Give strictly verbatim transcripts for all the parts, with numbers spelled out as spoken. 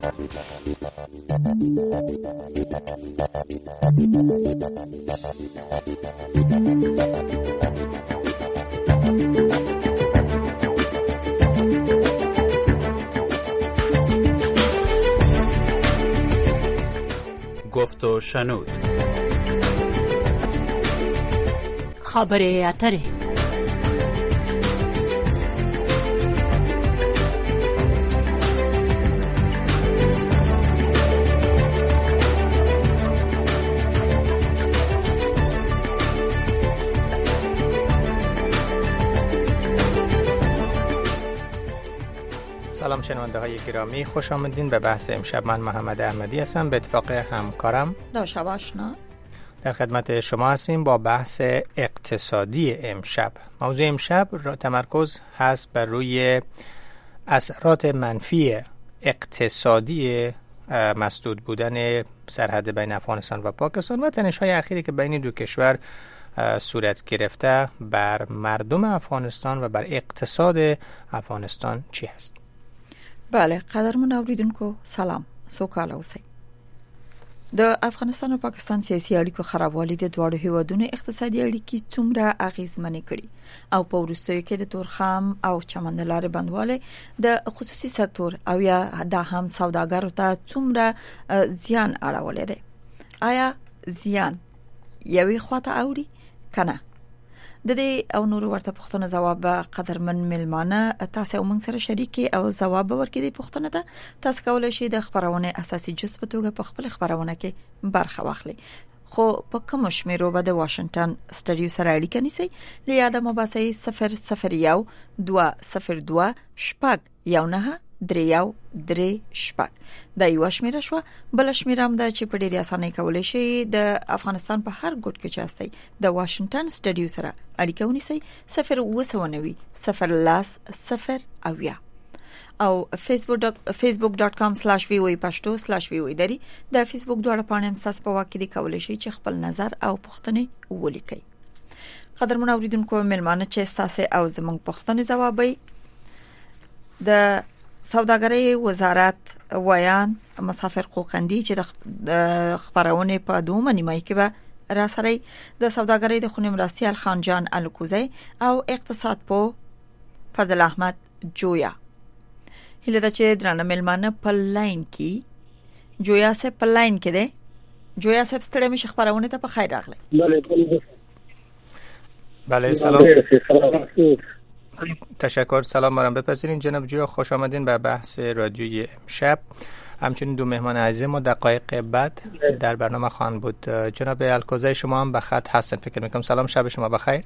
گفت و شنود. خبره اتره. سلام شنونده های گرامی، خوش آمدین به بحث امشب. من محمد احمدی هستم، به اتفاق همکارم داشته آشنا در خدمت شما هستیم با بحث اقتصادی امشب. موضوع امشب را تمرکز هست بر روی اثرات منفی اقتصادی مسدود بودن سرحد بین افغانستان و پاکستان و تنش‌های اخیری که بین دو کشور صورت گرفته بر مردم افغانستان و بر اقتصاد افغانستان چی هست؟ بله، قدرمن اوریدونکو سلام، سوکاله اوسئ. د افغانستان او پاکستان سیاسي اړیکو خرابوالی د دواړو هیوادونو اقتصادي اړیکې څومره اغیزمنې کړي او په وروستیو کې د تورخم او چمن د لارې بندواله د خصوصي سکتور او یا د هم سوداګرو ته څومره زیان اړولی دی. آیا زیان یوې خواته اوړي کنه؟ د دې او نور ورته پوښتنه جواب قدرمن ملمانه تاسو او موږ سره شریکي او جواب ورکړي. پوښتنه ده تاسو کولای شئ د خبرونه اساسي جزء په توګه په خپل خبرونه کې برخه واخلئ، خو په کوم شمیرو به د واشنگټن سټډیو سره اړیکه نیسئ. لیاده مباحثه صفر صفر یو دوه صفر دوه شپږ یو نه درې یو درې شپږ دا یو شمیره شو. بل شمیره هم ده چې په ډیره اسانه کولای شي د افغانستان په هر ګوټ کې چاستي د واشنگټن سټډیو سره اړیکه ونیسئ صفر اوه نوي صفر لاس صفر اویا او facebook dot com slash voa pashto slash voa دری د فیسبوک دواړه پاڼې هم تاسو په واکې دی کولای شئ چې خپل نظر او پوښتنې ولیکئ. قدرمن اوریدونکو ملمانه چې تاسو او زموږ پوښتنې ځوابوي. د سوداګرۍ وزارت ویان مسافر قوقندي چې د خبرونه په دومره نیمه کې به را سره د سوداګرۍ د خونی مرستیال خان جان الکوزی او اقتصاد په فضل احمد جویا. هله د چې درنه ملمانه په لاین کې جویا سه په لاین کې ده. جویا سه ستړي مش خبرونه ته په خیر راغلی. بله بله سلام. تشکر. سلام مرام بپذیرین جناب جویا، خوش آمدین به بحث رادیوی امشب. همچنین دو مهمان عزیز ما دقایق بعد در برنامه خواهند بود. جناب الکوزی شما هم به خط هستن فکر میکنم. سلام، شب شما بخیر.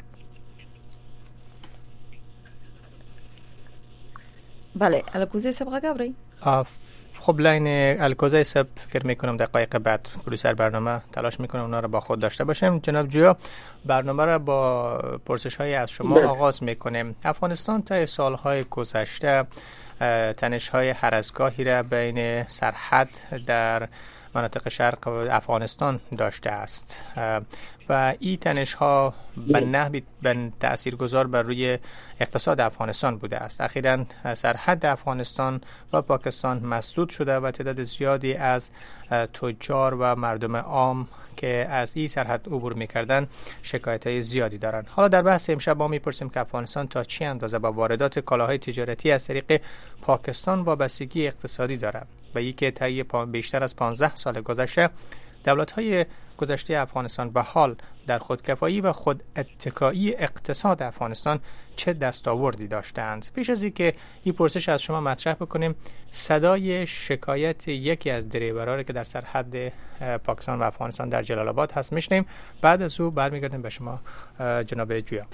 بله الکوزی صاحب غابری. خب لاین الکوزی صاحب فکر میکنم دقایق بعد پروسر برنامه تلاش میکنه اونا رو با خود داشته باشیم. جناب جویا، برنامه را با پرسش های از شما ده. آغاز میکنیم. افغانستان تا سالهای گذشته تنش های هر از گاهی را بین سرحد در مناطق شرق افغانستان داشته است و این تنش ها به نحوی تاثیرگذار بر روی اقتصاد افغانستان بوده است. اخیراً سرحد افغانستان و پاکستان مسدود شده و تعداد زیادی از تجار و مردم عام که از این سرحد عبور می‌کردن شکایت‌های زیادی دارند. حالا در بحث امشب ما می‌پرسیم که افغانستان تا چه اندازه با واردات کالاهای تجارتی از طریق پاکستان وابستگی اقتصادی دارد و اینکه طی بیشتر از پانزده سال گذشته دولت‌های گذشته افغانستان به حال در خودکفایی و خود اتکایی اقتصاد افغانستان چه دستاوردی داشتند. پیش از اینکه این پرسش از شما مطرح بکنیم، صدای شکایت یکی از دریورها که در سرحد پاکستان و افغانستان در جلال آباد هست میشنیم. بعد از او برمیگردیم به شما جناب جویا.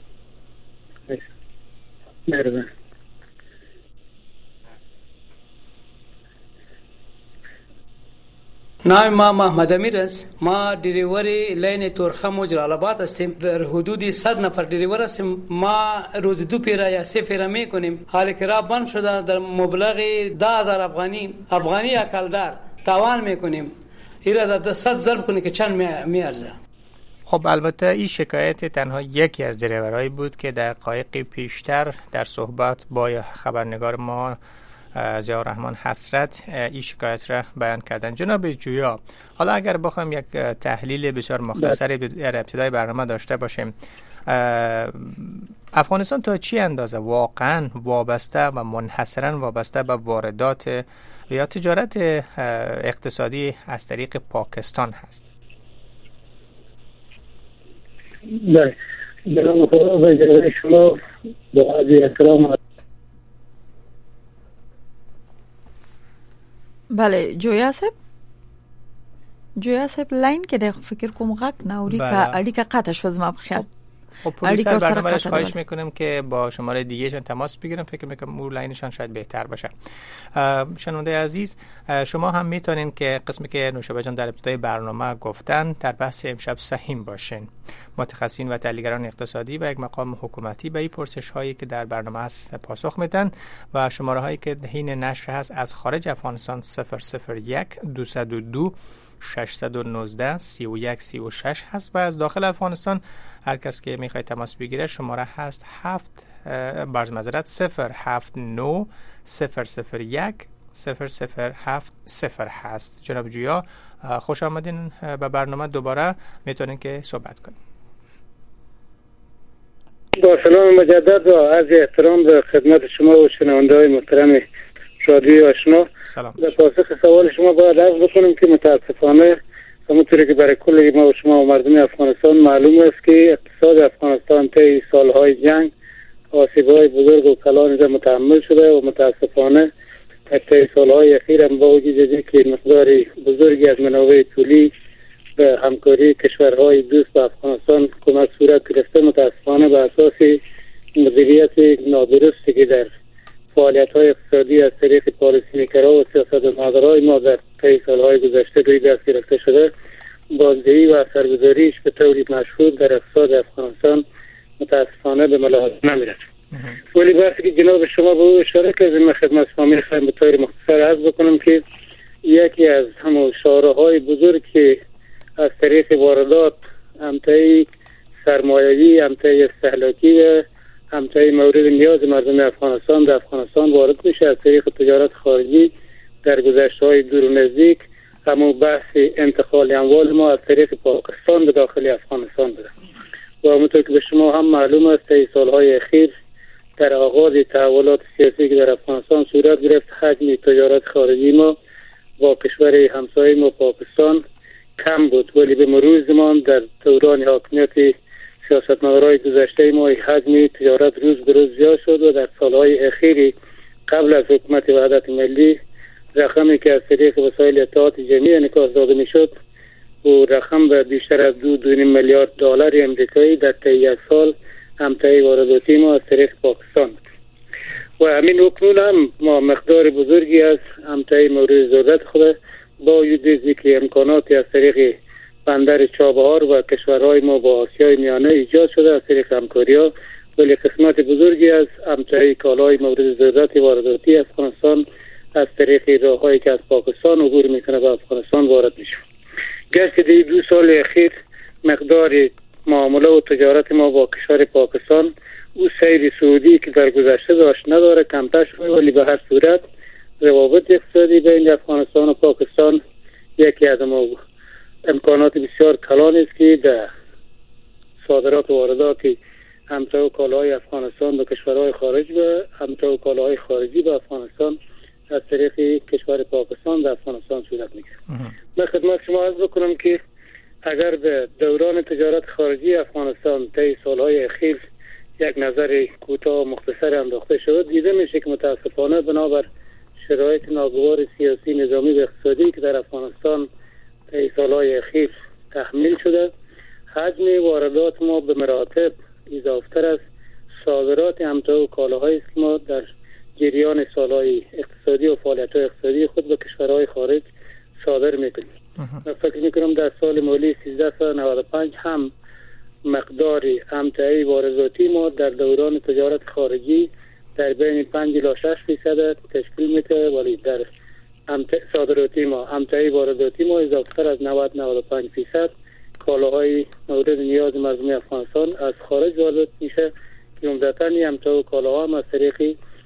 مهربان. نام ما محمد امیر است. ما دریوری لین تورخم و جلال آباد هستیم. در حدود صد نفر دریور هستیم. ما روز دو پیرا یا سه پیرا میکنیم. حالی که را بند شده در مبلغ ده هزار افغانی افغانی اکلدار تاوان میکنیم. ایرا در صد ضرب کنی که چند میارزه. خب البته این شکایت تنها یکی از دریورایی بود که دقایق پیشتر در صحبت با خبرنگار ما ضیاء الرحمن حسرت این شکایت را بیان کردن. جناب جویا، حالا اگر بخوایم یک تحلیل بسیار مختصری در ابتدای برنامه داشته باشیم، افغانستان تا چی اندازه واقعا وابسته و منحصرا وابسته به واردات یا تجارت اقتصادی از طریق پاکستان هست؟ بله، جناب خدا به اجازه شما با عرض احترام. بله جویا صاحب، جویا صاحب لاین کې د فکر کوم غږ نه اوري که اړیکه قطع شو زما په خیال. خب پرویسر برنامه را خواهش میکنم که با شماره دیگه شان تماس بگیرم، فکر میکنم اون لاینشان شاید بهتر باشه. شنونده عزیز، شما هم میتونین که قسمی که نوشابه جان در ابتدای برنامه گفتن در بحث امشب سهیم باشین. متخصصین و تحلیلگران اقتصادی و یک مقام حکومتی به این پرسش هایی که در برنامه هست پاسخ میدن و شماره هایی که حین نشر هست از خارج افغانستان صفر صفر یک دویست و دو ششصد و نوزده سی و یک سی و شش هست و از داخل افغانستان هر کس که میخواد تماس بگیره شماره هست هفت برز مزارت صفر هفت نو صفر صفر یک صفر صفر هفت صفر هست. جناب جویا خوش آمدین به برنامه، دوباره میتونین که صحبت کنیم. با سلام مجدد و عرض احترام به خدمت شما و شنونده های محترم رادیو آشنا. سلام. در پاسخ سوال شما باید عرض بکنم که متاسفانه همونطوری که برای کل ما و شما و مردم افغانستان معلوم است که اقتصاد افغانستان طی سالهای جنگ آسیب‌های بزرگ و کلانی را متحمل شده و متاسفانه در طی سالهای اخیر هم با وجود اینکه مقدار بزرگی از منابع پولی به همکاری کشورهای دوست به افغانستان کمک صورت گرفته، متاسفانه به اساس مدیریت نادرستی که در فعالیت‌های اقتصادی از طریق پالیسی میکرها و سیاستمدارای ما در طی سالهای گذشته روی دست گرفته شده، بازدهی و اثرگذاریش به طوری مشهود در اقتصاد افغانستان متاسفانه به ملاحظه نمیرسد. ولی بحثی که جناب شما به او اشاره کردید، من خدمت شما میخوایم به طور مختصر عرض بکنم که یکی از همون شاهراهای بزرگ که از طریق واردات همتای سرمایه‌ای، همتای استهلاکی و همتای مورد نیاز مردم افغانستان در افغانستان وارد میشه از طریق تجارت خارجی در گذشته‌های دور و نزدیک، همون بحث انتقال اموال ما از طریق پاکستان به داخل افغانستان بوده و همونطور که به شما هم معلوم است طی سالهای اخیر در آغاز تحولات سیاسی که در افغانستان صورت گرفت، حجم تجارت خارجی ما با کشور همسایه ما پاکستان کم بود، ولی به مرور زمان در دوران حاکمیت سیاستمدارای گذشته ما حجم تجارت روز به روز زیاد شد و در سالهای اخیر قبل از حکومت وحدت ملی رقمی که از طریق وسایل اطلاعات جمعی انعکاس داده میشد و رقم به بیشتر از دو دو نیم میلیارد دلار امریکایی در طی یک سال همتای وارداتی ما از طریق پاکستان بود و همین اکنون هم ما مقدار بزرگی از همتای مورد ضرورت خود با وجود که امکاناتی از طریق بندر چابهار و کشورهای ما با آسیای میانه ایجاد شده از طریق همکاری‌ها، ولی قسمت بزرگی از همتای کالای مورد ضرورت وارداتی افغانستان از طریق راههایی که از پاکستان عبور میکنه به افغانستان وارد میشه. گرچه در دو سال اخیر مقدار معامله و تجارت ما با کشور پاکستان او سیر سعودی که در گذشته داشت نداره، کمتر شده، ولی به هر صورت روابط اقتصادی بین افغانستان و پاکستان یکی از امکانات بسیار کلان است که در صادرات و واردات همتا و کالاهای افغانستان به کشورهای خارج و همتا و کالاهای خارجی به افغانستان از طریق کشور پاکستان در افغانستان صورت میگیره. من خدمت شما عرض بکنم که اگر به دوران تجارت خارجی افغانستان طی سالهای اخیر یک نظر کوتاه و مختصر انداخته شد، دیده میشه که متاسفانه بنابر شرایط ناگوار سیاسی، نظامی و اقتصادی که در افغانستان طی سالهای اخیر تحمیل شده، حجم واردات ما به مراتب اضافتر از صادرات همتا و کالاهایی است که ما در جریان سالهای اقتصادی و فعالیت‌های اقتصادی خود به کشورهای خارج صادر میکنیم. من فکر میکنم در سال مالی سیزده و نود و پنج هم مقدار همتای وارداتی ما در دوران تجارت خارجی در بین پنج الی شش فیصد تشکیل میده، ولی در صادراتی ما همتای وارداتی ما اضافه‌تر از نود تا نود و پنج فیصد کالاهای مورد نیاز مردم افغانستان از خارج وارد میشه که عمدتاً همتا و کالاها هم از طریق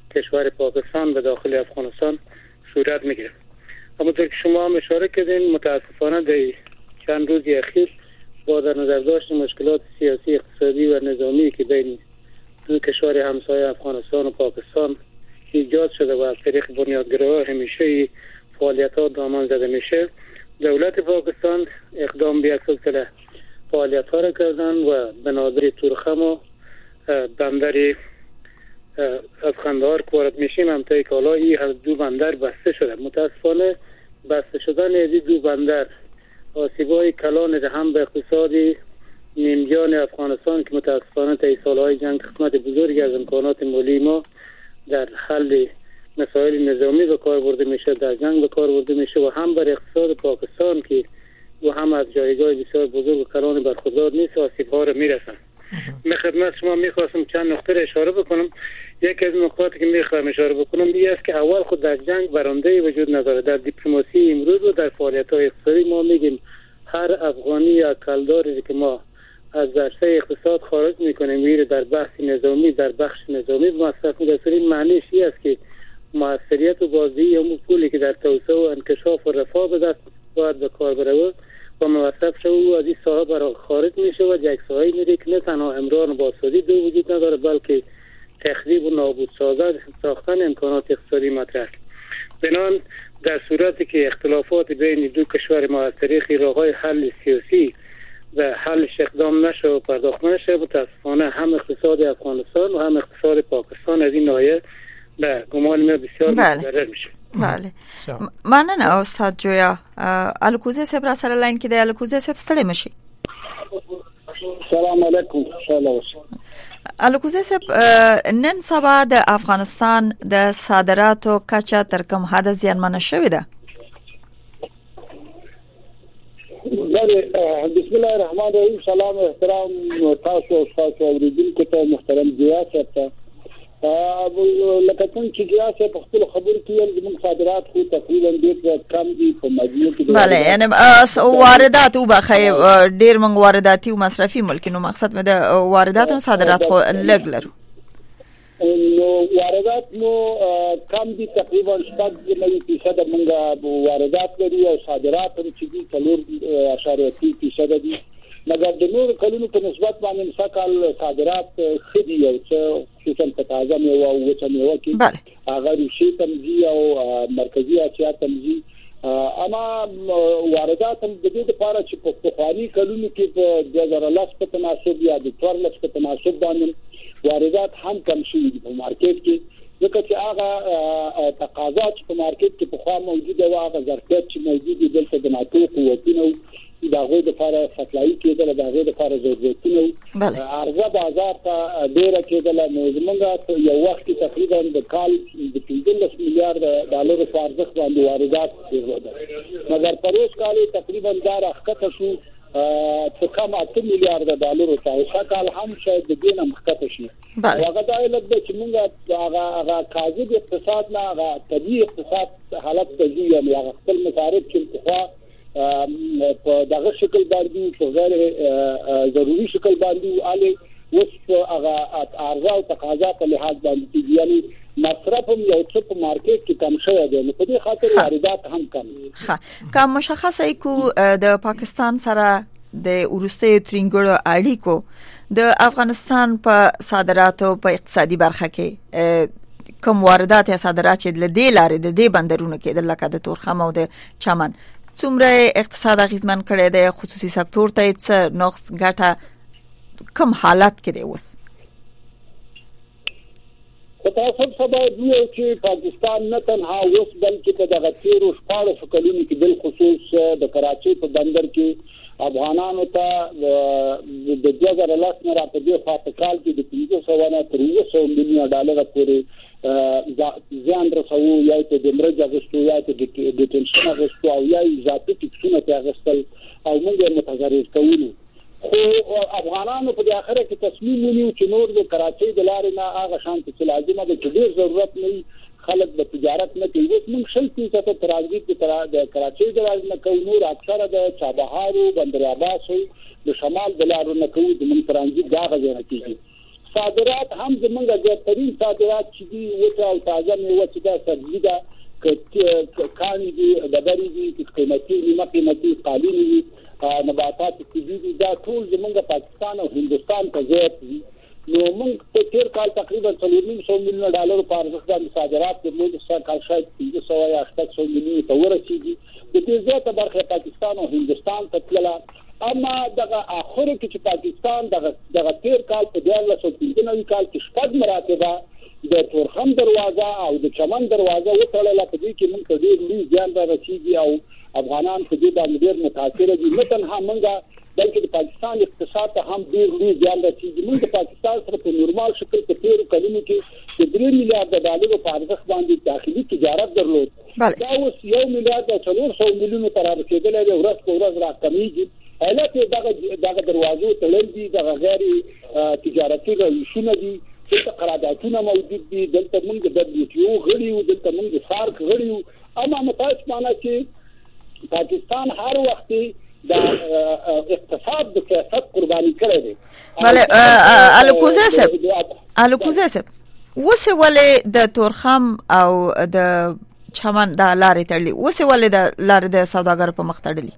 کشور پاکستان به داخل افغانستان صورت میگیره. همونطور که شما هم اشاره کردین متاسفانه در چند روز اخیر با در نظر داشت مشکلات سیاسی، اقتصادی و نظامی که بین دو کشور همسایه افغانستان و پاکستان ایجاد شده و از طریق بنیادگرایان همیشه فعالیت‌ها دامن زده میشه، دولت پاکستان اقدام به یک سلسله فعالیت‌ها را کردن و بنادر تورخم و بندر از خندهار که وارد میشیم همتای کالا این از دو بندر بسته شده. متاسفانه بسته شدن از دو بندر آسیبای کلان هم به اقتصاد نیمجان افغانستان که متاسفانه تا سالهای جنگ قسمت بزرگی از امکانات مالی ما در حل مسائل نظامی به کار برده میشه، در جنگ به کار برده میشه و هم بر اقتصاد پاکستان که و هم از جایگاه بسیار بزرگ و کلان برخوردار نیست آسیب ها را میرسن. من خدمت شما میخواستم چند نقطه را اشاره بکنم. یکی از نقاطی که میخوام اشاره بکنم این است که اول خود در جنگ برنده وجود نداره. در دیپلماسی امروز و در فعالیت‌های اقتصادی ما میگیم هر افغانی یا کلداری که ما از درسه اقتصاد خارج میکنیم میره در بحث نظامی در بخش نظامی مصرف می‌کنه. این معنیش این است که موثریت و بازدهی اون پولی که در توسعه و انکشاف و رفاه به دست باید به کار بره و مصرف شده او از این ساحه برای خارج میشه و یک ساحه میره که نه تنها امران و بازسازی دو وجود نداره بلکه تخریب و نابود ساختن امکانات اقتصادی مطرح. بنابراین در صورتی که اختلافات بین دو کشور ما از طریق راه‌های حل سیاسی و حلش اقدام نشه و پرداخت نشه متاسفانه هم اقتصاد افغانستان و هم اقتصاد پاکستان از این ناحیه به گمان من بسیار مضر میشه. بله مننه استاد جویا. الکوزه صاحب را سره لاین کې دی. الکوزه صاحب ستړي مشي. سلام علیکم. خوشاله اوسئ. الکوزه صاحب نن سبا د افغانستان د صادراتو کچه تر کوم حد زیانمنه شوې ده؟ بله بسم الله الرحمن الرحیم. سلام و احترام تاسو او تاسو اوریدونکو ته محترم جویا صاحب. لکه څنګه چې جویا صاحب په خپل خبرو کې زموږ صادرات خو تقریبا ډېر کم دي په مجموع کې. بله یعنی واردات او بخای ډېر موږ وارداتي او مصرفي ملک نو مقصد مې د واردات او صادرات خو لږ لرو. نو واردات مو کم دي تقریبا شپږ نوي فیصد موږ واردات لرو او صادرات هم چې دي څلور اعشاریه اتیا فیصد دي. مګر د نور کلونو په نسبت باندې مسکل صادرات خدي او څه خصوصا په تازه میوه او وچه میوه کې هغه روسي تمځي او مرکزی اسیا تمځي. اما واردات هم د دې لپاره چې په پخواني کلونو کې په دوه هزار لس په تناسب یا د څوارلس په تناسب باندې واردات هم کم شوي دي په مارکیټ کې ځکه چې هغه تقاضا چې په مارکیټ کې په خوا موجوده و هغه ظرفیت چې موجود دي دلته د ناتو قوتونو دا غوډه لپاره سپلای کېدل دا غوډه لپاره ضرورتونه عرضه بازار ته ډیره کېدل. نو زمونږ یو وخت تقریبا د کال د پنځلس میلیارډ ډالر په ارزښت باندې واردات کېدل مګر په روز کال تقریبا دا راخته شو څه کم اته میلیارډ ډالر ته او کال هم شاید د دې نه مخکته شي. هغه دا علت دی چې موږ هغه هغه کاذب اقتصاد نه هغه طبيعي اقتصاد حالت ته ځي یعنې هغه خپل مصارف چې په په دغه شکل باندې په غیر ضروري شکل باندې علي اوس هغه عرضه او تقاضا په لحاظ باندې یعنی مصرف هم یو څه په مارکیټ کې کم شوی دی نو په دې خاطر واردات هم کم دي. ښه کوم مشخصه کو د پاکستان سره د ورستي ترنګړو اړیکو د افغانستان په صادراتو په اقتصادي برخه کې کوم واردات یا صادرات چې د دې لارې د دې بندرونو کې د لکه د تورخم او د چمن څومره اقتصاد اغیزمن کړی دی خصوصي سکتور ته څه نقص ګټه کوم حالت کې دی اوس؟ په تاسو سبا دی چې پاکستان نه تنها اوس بلکې په دغه تیرو شپاړسو کلونو کې بل خصوص د کراچۍ په بندر کې افغانانو ته د دوه هزار لس نه را په دې خوا په کال کې د پنځه سوه نه تر اوه سوه میلیونه ډالره پورې ځان رسو یا ته د مرجع غوښتو یا ته د ټینشن غوښتو او یا ذاتي ټکسونه ته غوښتل او موږ متضرر کوو. خو افغانانو په اخر کې تصمیم ونیو چې نور د کراچۍ د لارې نه هغه شان چې لازمه ده چې ډېر ضرورت نه خلک د تجارت نه کوي. اوس موږ شل فیصد ترانزیت د کراچۍ د لارې نه کوو نور اکثره د چابهار او بندر عباس د شمال د لارو نه کوو د موږ ترانزیت دا غوښنه کیږي. صادرات هم زمونږ زیاترین صادرات چې دي وچه او تازه میوه چې دا سبزي ده کاني دي ډبرې دي قیمتي نیمه قیمتي قالینې دي نباتات طبي دي دا ټول زمونږ پاکستان او هندوستان ته زیات دي. نو موږ په تیر کال تقریبا څلور نیم سوه میلیونه ډالر په ارزښت باندې صادرات درلود، څه کال شاید پنځه سوه یا شپږ سوه میلیونه ته ورسېږي. د دې زیاته برخه پاکستان او هندوستان ته تلله. اما دغه اخر کې چې پاکستان دغه دغه تیر کال په دیارلس سوه پنځه نوي کال کې شپږ مراتبه د تورخم دروازه او د چمن دروازه وتړله. په دې کې موږ ته ډېر لوی زیان را رسېږي او افغانان په دې باندې ډېر متاثره دي. نه تنها موږ بلکې د پاکستان اقتصاد ته هم ډېر لوی زیان رسېږي. موږ د پاکستان سره په نورمال شکل په تېرو کلونو کې د درې میلیارډه ډالرو په ارزښت باندې داخلي تجارت درلود. دا اوس یو میلیارډ او څلور سوه میلیونو ته رارسېدلی دی، ورځ په ورځ راکمیږي. علت یې دغه دغه دروازو تړل دي، دغه غیر تجارتي روشونه دي، دلته قراردادونه موجود دي، دلته موږ د دبلیو ټي او غړي یو، دلته موږ د سارک غړي یو. اما متاسفانه چې پاکستان هر وخت د اقتصاد د سیاست قرباني کړی دی. بله الکوزی صاحب الکوزی صاحب اوس ولې د تورخم او د چمن د لارې تړلي، اوس ولې د لارې د سوداګرو په مخ تړلي؟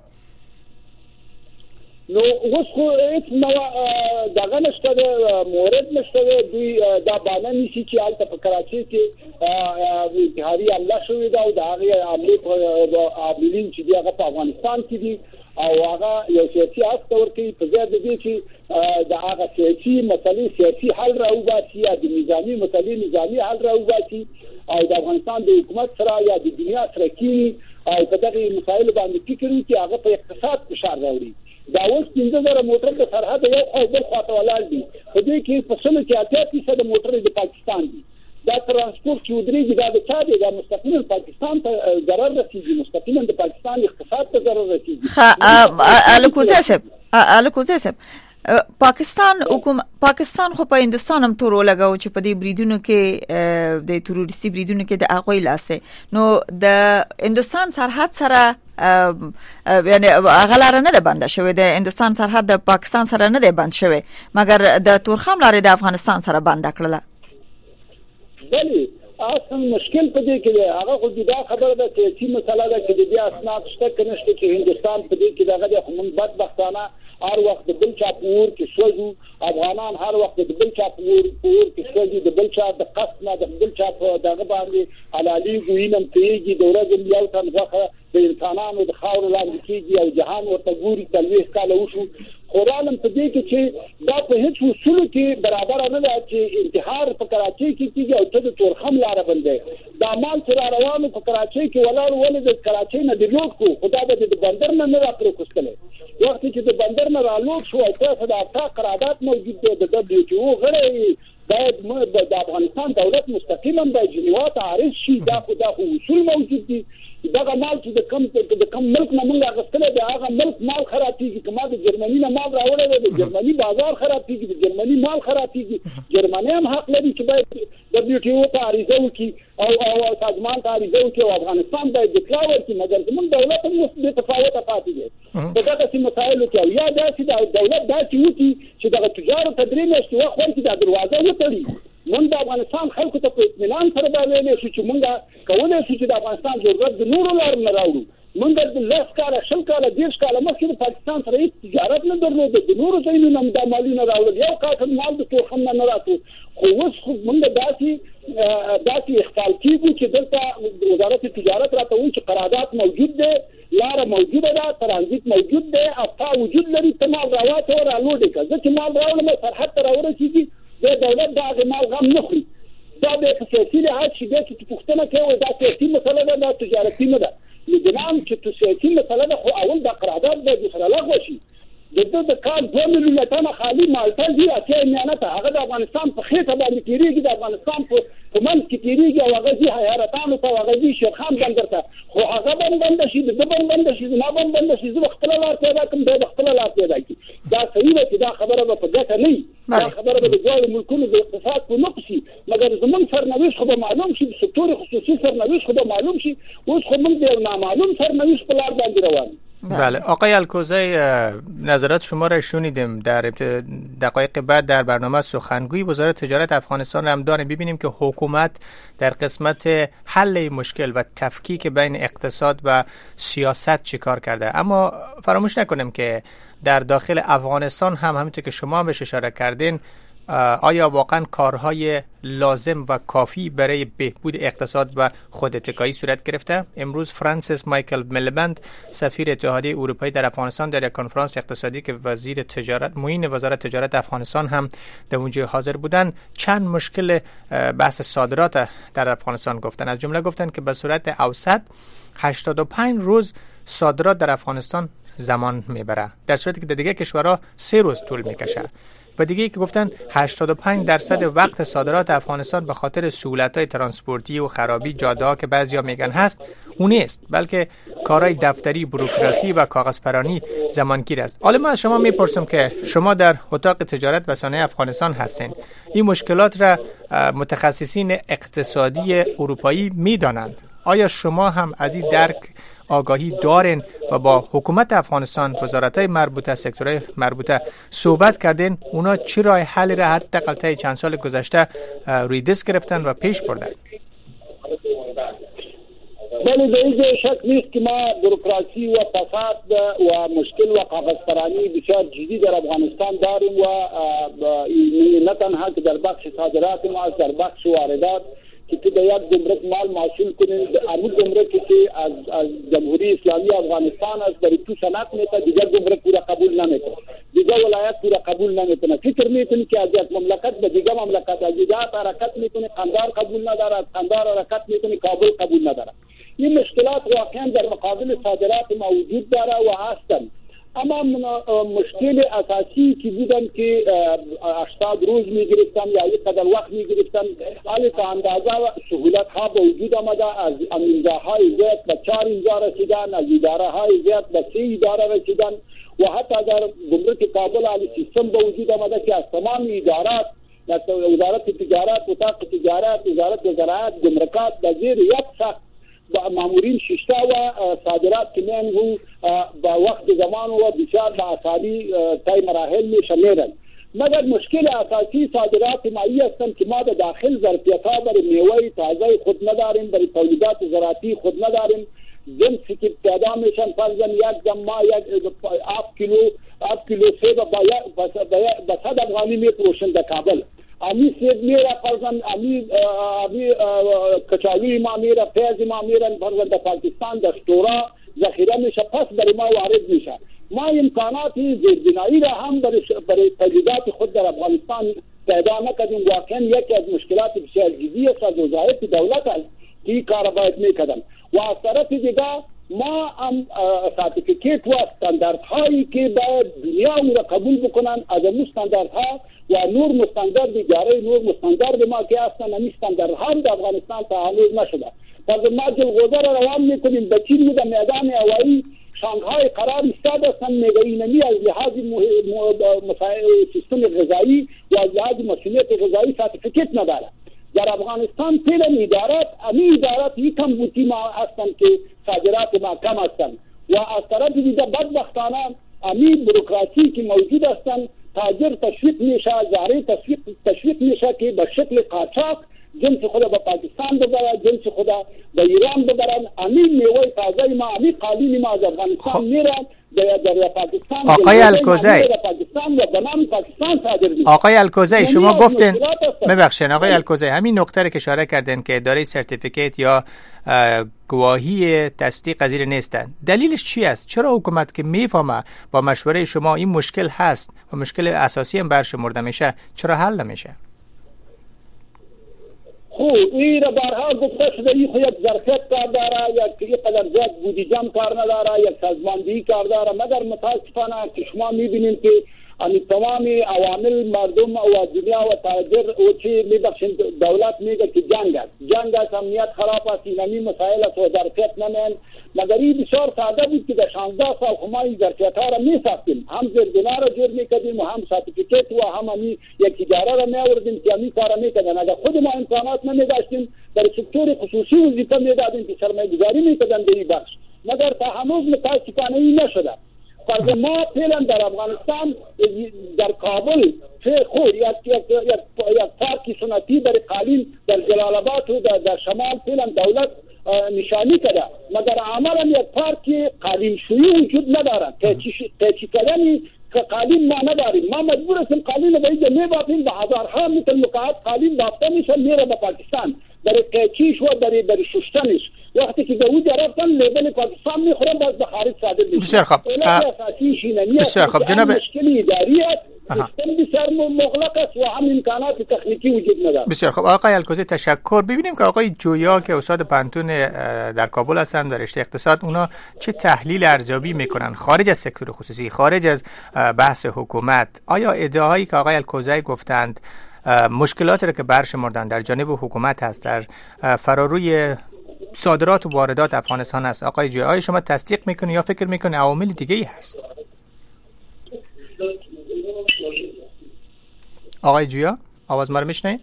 نو اوس خو هیڅ نوع دغه نشته دی، مورد نشته دی. دوی دا بانه نیسي چې هلته په کراچۍ کې اتحادیې حمله شوې ده او د هغې حملې عاملین چې دي هغه په افغانستان کې دي او هغه یو سیاسي هڅه ورکوي په ځای د دې چې د هغه سیاسي مسلې سیاسي حل راوباسي یا د نظامي مسلې نظامي حل راوباسي او د افغانستان د حکومت سره یا د دنیا سره کینی او په دغه مسایلو باندې فکر وکړي چې هغه په اقتصاد فشار راوړي. دا اوس پنځه زره موټر د سرحد یو خوا بل خواته ولاړ دي، په دې کې په سلو کې اتیا فیصده موټر د پاکستان دي. دا ترانسپورت چې ودرېږي دا د چا دی؟ دا مستقیما پاکستان ته ضرر رسېږي، مستقیما د پاکستان اقتصاد ته ضرر رسېږي. ښه الکوزی صاحب الکوزی صاحب پاکستان حکومت پاکستان خو په هندوستان هم تور ولګاو چې په دې بریدونو کې د تروریستي بریدونو کې د هغوی لاس دی. نو د هندوستان سرحد سره یعنی هغه لاره نه ده بنده شوې، د هندوستان سرحد د پاکستان سره نه دی بند شوی، مګر د تورخم لارې د افغانستان سره بنده کړله. بله اصلا مشکل په دې کې دی، هغه خو دا خبره ده چې سیاسي مسله ده چې د دې اسناد شته که نشته چې هندوستان په دې کې دغه دی. خو موږ بدبختانه هر وخت د بل چا په اور کې سوځو، افغانان هر وخت د بل چا په اور کې سوځي، د بل چا د قصد نه د بل چا په دغه باندې حلالېږو، وینم تویېږي، د ورځې یو تن غوښه د انسانانو د خاورو لاندې کېږي او جهان ورته ګوري. څلوېښت کاله وشو خو رالم په دې کې چې دا په هېڅ اصولو کې برابره نه ده چې انتحار په کراچۍ کې کېږي او ته د تورخم لاره بندوې. دا مال چې را روانو په کراچۍ کې ولاړ ولې د کراچۍ نه د لوټ کړو، خو دا به د بندر نه نه را پرېکوستلی. وخت چې د بندر نه را لوټ شو او تاسو د افتا قرارداد موجود دی، د دبلیو ټي او غړی باید د افغانستان دولت مستقیما باید جنیوا ته عارض شي. دا خو دا خو اصول موجود دي. دغه مال چې د کم د کم ملک نه موږ اخیستلی دی هغه ملک مال خرابېږي. که ما د جرمني نه مال راوړی دی د جرمني بازار خرابېږي، د جرمني مال خرابېږي. جرمني هم حق لري چې باید دبلیو ټي او ته عریضه وکړي او او سازمان ته عریضه وکړي او افغانستان باید دفاع وکړي، مګر زموږ دولت هم اوس بې تفاوته پاتې دی په دغسې مسایلو کې. او یا داسې دولت داسې وکړي چې دغه تجارو ته درې میاشتې وخت ورکړي دا دروازه وتړي. موږ د افغانستان خلکو ته په اطمینان سره دا ویلی شو چې موږ کولی شو چې د افغانستان ضرورت د نورو لارو نه راوړو. موږ د لس کاله شل کاله دېرش کاله مخکې د پاکستان سره هېڅ تجارت نه درلوده، د نورو ځایونو نه هم دا مالونه راوړل، یو کاټن مال د تورخم نه نه راتلو. خو اوس خو موږ داسې داسې اخفال کېږو چې دلته وزارت تجارت راته وایي چې قرارداد موجود دی، لاره موجوده ده، ترانزیت موجود دی، افتا وجود لري، ته مال راواچوه رالوډې کړه. زه چې مال راوړم سرحد ته راورسېږي د دولت د هغې مال غم نه خوري. دا بیا په سیاسي لحاظ چې بیا چې پوښتنه کوي دا سیاسي مسله ده، دا تجارتي نه ده. نظام چې سیاسي مسله ده خو اول دا قرارداد باید ورسره لغوه شي. د ده د کال دوه میلیونه ټنه خالي مالټه ځي اتیا میانه ته، هغه د افغانستان په خېټه باندې تېرېږي، د افغانستان په منځ کې تېرېږي او هغه ځي حیرتانو ته او هغه ځي شیرخان بندر ته. خو هغه به هم بنده شي، د ده به هم بنده شي، زما به هم بنده شي، زه به خپله لار پیدا کړم، دی به خپله لار پیدا کړي. دا صحیح ده چې دا خبره به په ګټه نه وي، دا خبره به د دواړو ملکونو د اقتصاد په نقص شي. مګر زموږ سرنوشت خو به معلوم شي، د سکتور خصوصي سرنوشت خو به معلوم شي. اوس خو موږ د یو نامعلوم سرنوشت په لار باندې روان. بله آقای الکوزی، نظرات شما را شنیدیم. در دقایق بعد در برنامه سخنگوی وزارت تجارت افغانستان را هم داریم. ببینیم که حکومت در قسمت حل مشکل و تفکیک بین اقتصاد و سیاست چی کار کرده. اما فراموش نکنیم که در داخل افغانستان هم همونطور که شما بهش اشاره کردین، آیا واقعا کارهای لازم و کافی برای بهبود اقتصاد و خوداتکایی صورت گرفته؟ امروز فرانسیس مایکل میلبند، سفیر اتحادیه اروپایی در افغانستان، در یک کنفرانس اقتصادی که وزیر تجارت معین وزارت تجارت افغانستان هم در اونجا حاضر بودن، چند مشکل بحث صادرات در افغانستان گفتن. از جمله گفتن که به صورت اوسط هشتاد و پنج روز صادرات در افغانستان زمان میبره، در صورتی که در دیگه کشورها سه روز طول میکشه. و دیگه که گفتن هشتاد و پنج درصد وقت صادرات افغانستان به خاطر سهولت‌های ترانسپورتی و خرابی جاده‌ها که بعضیا میگن هست، اون نیست، بلکه کارهای دفتری، بوروکراسی و کاغذپرانی زمانگیر است. حالا من از شما میپرسم که شما در اتاق تجارت و صنایع افغانستان هستین، این مشکلات را متخصصین اقتصادی اروپایی میدانند. آیا شما هم از این درک آگاهی دارین و با حکومت افغانستان، وزارت‌های مربوطه، سکتورهای مربوطه صحبت کردین؟ اونا چی راه حل را حداقل طی چند سال گذشته روی دست گرفتن و پیش بردن؟ بله، در این شک نیست که ما بروکراسی و فساد و مشکل و کاغذپرانی بسیار جدی در افغانستان داریم و نه تنها که در بخش صادرات ما، در بخش واردات که تو در یک گمرک مال محصول کنید، امید گمرکی که از از جمهوری اسلامی افغانستان از برای تو صنعت میکنه، دیگر گمرک پورا قبول نمیکنه، دیگر ولایت پورا قبول نمیکنه. فکر میکنه که از یک مملکت به دیگر مملکت از دیگر حرکت میکنه، قندار قبول نداره، از قندار حرکت میکنه، کابل قبول نداره. این مشکلات واقعا در مقابل صادرات ما وجود داره و هستند. اما مشکل اساسی که بودن که هشتاد روز میگرفتن یا یک قدر وقت میگرفتن، حالی تا اندازه سهولت ها به وجود آمده، از امضاهای زیاد به چهار امضا رسیدن، از اداره های زیاد به سه اداره رسیدن و حتی در گمرک کابل علی سیستم به وجود آمده که از تمام ادارات، وزارت تجارت، اتاق تجارت، وزارت زراعت، گمرکات در زیر یک سقف با مامورین ششتا و صادرات که میانگو با وقت زمان و بسیار با آسانی تای مراحل می شمیرن. مگر مشکل اساسی صادرات مایی هستند که ما در داخل ظرفیت ها برای میوه تازه خود نداریم، برای تولیدات زراعتی خود نداریم. جنسی که پیدا میشن فرضاً یک دم ما یک آف کیلو آف کیلو سیب با صد افغانی می پروشن در کابل. امی سیب میره فرضاً امی امی کچالوی ما میره، پیاز ما میره فرضاً در پاکستان در استورا ذخیره میشه، پس برای ما وارد میشه. ما امکانات زیربنایی را هم برای برای تجهیزات خود در افغانستان پیدا نکردیم. واقعا یکی از مشکلات بسیار جدی است از وظایف دولت است که این کار باید میکردن. و از طرف دیگه ما هم سرتیفیکیت و استانداردهایی که باید دنیا او را قبول بکنن، از اون استانداردها و نور مستندرد دیگره نور مستندرد ما که هستن، این استانداردها در افغانستان تا هنوز نشده. پس ما جلغوزه را روان میکنیم به چین در میدان هوایی شانگهای قرار ایستاده هستن، میگوینمی از لحاظ سیستم غذایی و از لحاظ مسئولیت غذایی سرتیفیکیت نداره. در افغانستان فعلا ادارات امی ادارات یکم بوتی ما هستند که صادرات ما کم هستند و از طرف دیگه بدبختانه امی بروکراسی که موجود هستند تاجر تشویق میشه، زاری تشویق تشویق میشه که به شکل قاچاق جنس خدا به پاکستان ببرن، جنس خدا به ایران ببرن. امی میوه تازه ما، امی قالین ما از افغانستان میرن در در پاکستان. آقای الکوزی، آقای الکوزی شما گفتین، ببخشید آقای الکوزی، همین نکته رو که اشاره کردن که اداره سرتیفیکیت یا گواهی تصدیق پذیر نیستن، دلیلش چی است؟ چرا حکومت که میفهمه با مشوره شما این مشکل هست و مشکل اساسی هم برشمرده میشه، چرا حل نمیشه؟ خب این را برها گفته شده این یک ظرفیت کار داره، یک قدر زیاد بودجه کار نداره، یک سازماندهی کار داره. مگر متاسفانه که شما میبینیم که یعنی تمام عوامل مردم و دنیا و تاجر او چی میبخشند دولت میگه که جنگ است جنگ است امنیت خراب است اینمی مسائل است و ظرفیت نمیان مگر این بسیار ساده بود که در شانزده سال همه ظرفیت ها را میساختیم هم زیربنا را جور میکردیم و هم سرتیفیکت و هم همی یک اداره را میآوردیم که همی کار میکردن اگر خود ما امکانات نمیداشتیم در سکتور خصوصی وظیفه میدادیم که سرمایه گذاری میکردن در این بخش مگر تا هنوز متاسفانه این نشده. فرض ما فعلا در افغانستان در کابل چه خود یک یک یک پارکی سنتی در قالین در جلال آباد و در, در شمال فعلا دولت نشانی کرده مگر عملا یک پارکی قالین شویی وجود ندارد تأچی کردنی که قالین ما نداریم ما مجبور هستیم قالین به اینجا میبافیم به هزارها متر مکعب قالین بافته میشه میره به پاکستان برای قیچیش و برای برای شستنش وقتی که به اونجا رفتن لیبل پاکستان میخورن باز به خارج صادر میشه. بسیار خوب بسیار خوب جناب مشکلی اداری است بسیار مغلق است و هم امکانات تکنیکی وجود نداره. بسیار خوب آقای الکوزی تشکر. ببینیم که آقای جویا که استاد پانتون در کابل هستن در رشته اقتصاد اونا چه تحلیل ارزیابی میکنن خارج از سکتور خصوصی خارج از بحث حکومت. آیا ادعاهایی که آقای الکوزی گفتند مشکلاتی را که برشمردن در جانب حکومت هست در فراروی صادرات و واردات افغانستان است آقای جویا آیا شما تصدیق میکنی یا فکر میکنی عوامل دیگه ای هست؟ آقای جویا آواز ما رو میشنید؟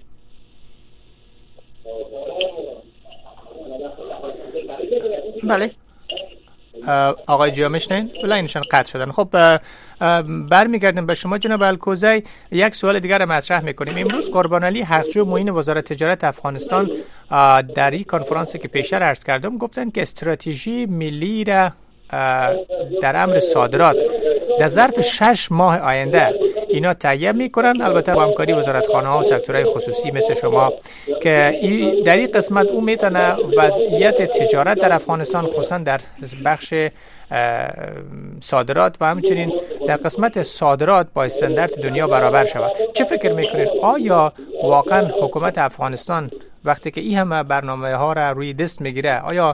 بله آقای جویا میشنید؟ لاینشان قطع شدن. خب برمیگردیم به شما جناب الکوزی. یک سوال دیگر را مطرح میکنیم. امروز قربان علی حقجو معین وزارت تجارت افغانستان در این کنفرانسی که پیشتر عرض کردم گفتن که استراتژی ملی را در امر صادرات در ظرف شش ماه آینده اینا تهیه میکنن البته با همکاری وزارتخانه ها و سکتورهای خصوصی مثل شما که در این قسمت او میتونه وضعیت تجارت در افغانستان خصوصا در بخش صادرات و همچنین در قسمت صادرات با استاندارد دنیا برابر شود. چه فکر میکنید آیا واقعا حکومت افغانستان وقتی که این همه برنامه ها را روی دست میگیره آیا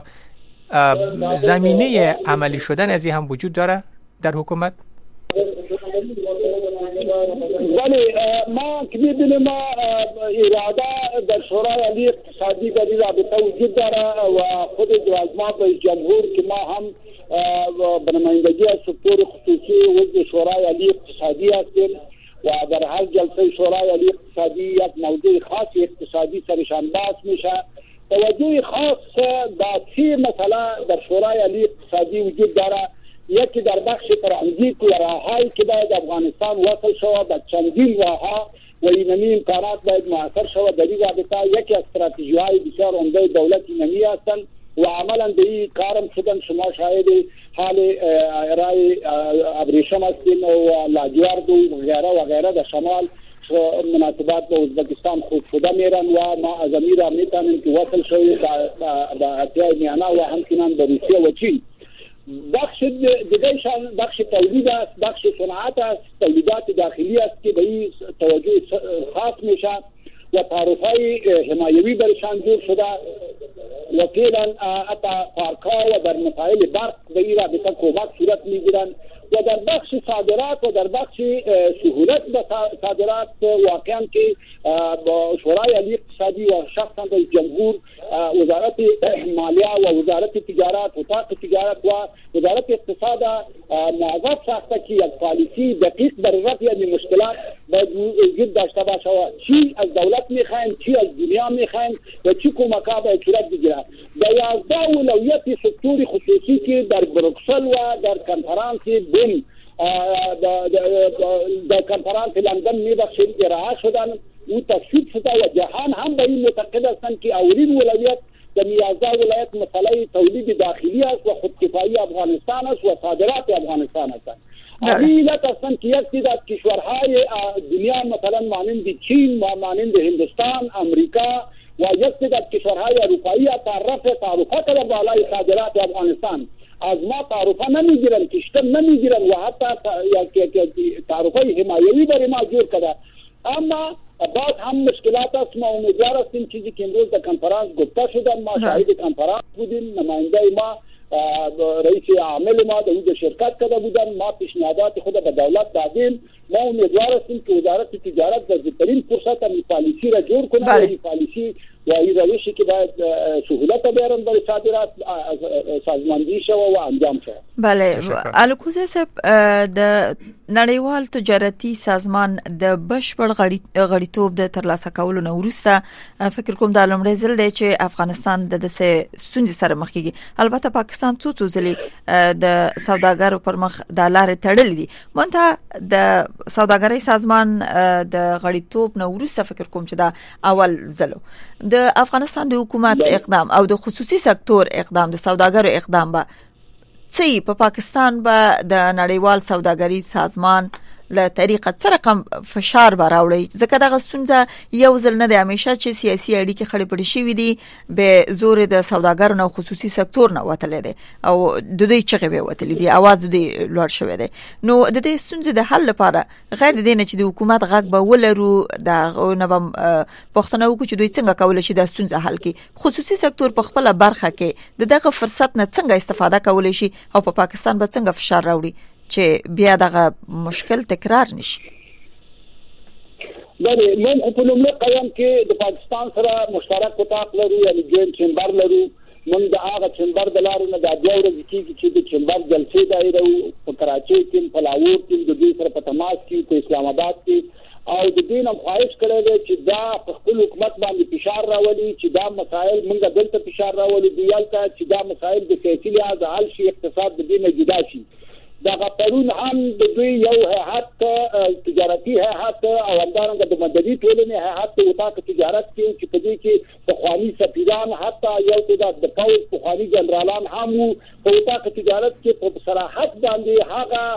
زمینه عملی شدن از این هم وجود داره در حکومت؟ ولی ما که می‌بینیم ما اراده در شورای عالی اقتصادی در این رابطه وجود داره و خود جوازمات رئیس جمهور که ما هم به نمایندگی از سکتور خصوصی عضو شورای عالی اقتصادی هستیم و در هر جلسه شورای عالی اقتصادی یک موضوع خاص اقتصادی سرشان بحث میشه. توجه خاص در سی مسئله در شورای عالی اقتصادی وجود داره. یکی در بخش ترانزیت و راههایی که باید افغانستان وصل شود به چندین راهها و اینمی امکانات باید مؤثر شود. در این رابطه یکی از استراتژی‌های بسیار عمده دولت اینمی هستند و عملا به این کارم شدن. شما شاهد حال ارائه ابریشم هستین و لاجورد و غیره و غیره در شمال مناسبات با ازبکستان خوب شده میرن و ما از امیر را میتونیم که وصل شوید به اتیای میانه و همچنان به روسیه و چین. بخش دیگرشان بخش تولید است، بخش صنعت است، تولیدات داخلی است که به این توجه خاص میشه و تعرفهای حمایوی برشان جور شده و فعلا حتی پارک‌ها و در مسائل برق به این رابطه کمک صورت میگیرند و در بخش صادرات و در بخش سهولت به صادرات واقعا که با شورای عالی اقتصادی و شخصا رئیس جمهور وزارت مالیه و وزارت تجارت و اتاق تجارت و وزارت اقتصاد موظف ساخته که یک پالیسی دقیق برای رفع مشکلات باید وجود داشته باشه و چی از دولت میخواین چی از دنیا میخواین و چی کمک‌ها باید صورت بگیره. در یازده ولایت سکتور خصوصی که در بروکسل و در کنفرانس بن در کنفرانس لندن میبخشید ارائه شدن او تفسیر شده و جهان هم به این معتقد هستند که اولین ولایت در یازده ولایت مسئله تولید داخلی است و خودکفایی افغانستان است و صادرات افغانستان است. علت هستند که یک تعداد کشورهای دنیا مثلا مانند چین و مانند هندوستان، امریکا و یک تعداد کشورهای اروپایی تعرف تعرفه کرده بالای صادرات افغانستان. از ما تعرفه نمیگیرن، کشتن نمیگیرن و حتی تعرفه حمایوی برای ما جور کرده. اما بعد هم مشکلات است. ما امیدوار هستیم چیزی که امروز در کنفرانس گفته شدن ما شاهد کنفرانس بودیم، نماینده ما رئیس عامل ما در اونجا شرکت کرده بودن، ما پیشنهادات خود به دولت دادیم ما امیدوار هستیم که وزارت تجارت بهترین فرصت این پالیسی را جور کنه و این پالیسی و این روشی که باید سهولت بیارن برای صادرات سازماندهی شوه و انجام شوه. بله الکوزه صاحب د نړیوال تجارتي سازمان د بشپړ غړیتوب د ترلاسه کولو نه وروسته فکر کوم د لومړي ځل دی چې افغانستان د دسه ستونزې سره مخ کیږي. البته پاکستان څو څو ځلې د سوداګرو پر مخ د لارې تړلې دي. مونته د سوداګرۍ سازمان د غړیتوب نه وروسته فکر کوم چې دا اول ځل د افغانستان د حکومت اقدام او د خصوصي سکتور اقدام د سوداګرو اقدام به څه په پاکستان به د نړیوال سوداګرۍ سازمان له طریقه سره کم فشار براوړي ځکه دغه ستونزه یو ځل نه دی، همیشه چې سیاسي اړیکې خړې پړې شوې دي به زور د سوداګرو او خصوصي سکتور نه وتلی دی او د دوی چغې به وتلی دي، اواز دوی لوړ شوی دی. نو د دې ستونزې د حل لپاره غیر د دې نه چې د حکومت غږ به ولرو د نه به پوښتنه وکړو چې دوی څنګه کولی شي د ستونزه حل کړي، خصوصي سکتور په خپله برخه کې د دغه فرصت نه څنګه استفاده کولی شي او په پاکستان به څنګه فشار راوړي چې بیا دغه مشکل تکرار نشي. بله من په لومړي قیام کې د پاکستان سره مشترک اتاق لرو، یعنی جوین چمبر لرو. من د هغه چمبر د لارې نه د بیا ورځې کېږي چې د چمبر جلسې دایره په کراچۍ کې، په لاهور کې د دوی سره په تماس کې، په اسلام آباد کې، او د دې نه خواهش کړی دی چې دا په خپل حکومت باندې فشار راولي چې دا مسایل موږ دلته فشار راولي دوی هلته چې دا مسایل د سیاسي لحاظ حل شي، اقتصاد د دې نه جدا شي. دا پرون هم د دوی یو هیئت تجارتي هیئت او همدارنګه د مدني ټولنې هیئت د اتاق تجارت کې چې په دې کې پخواني سفیران حتی یو تعداد د پوځ پخواني جنرالان هم په اتاق تجارت کې په صراحت باندې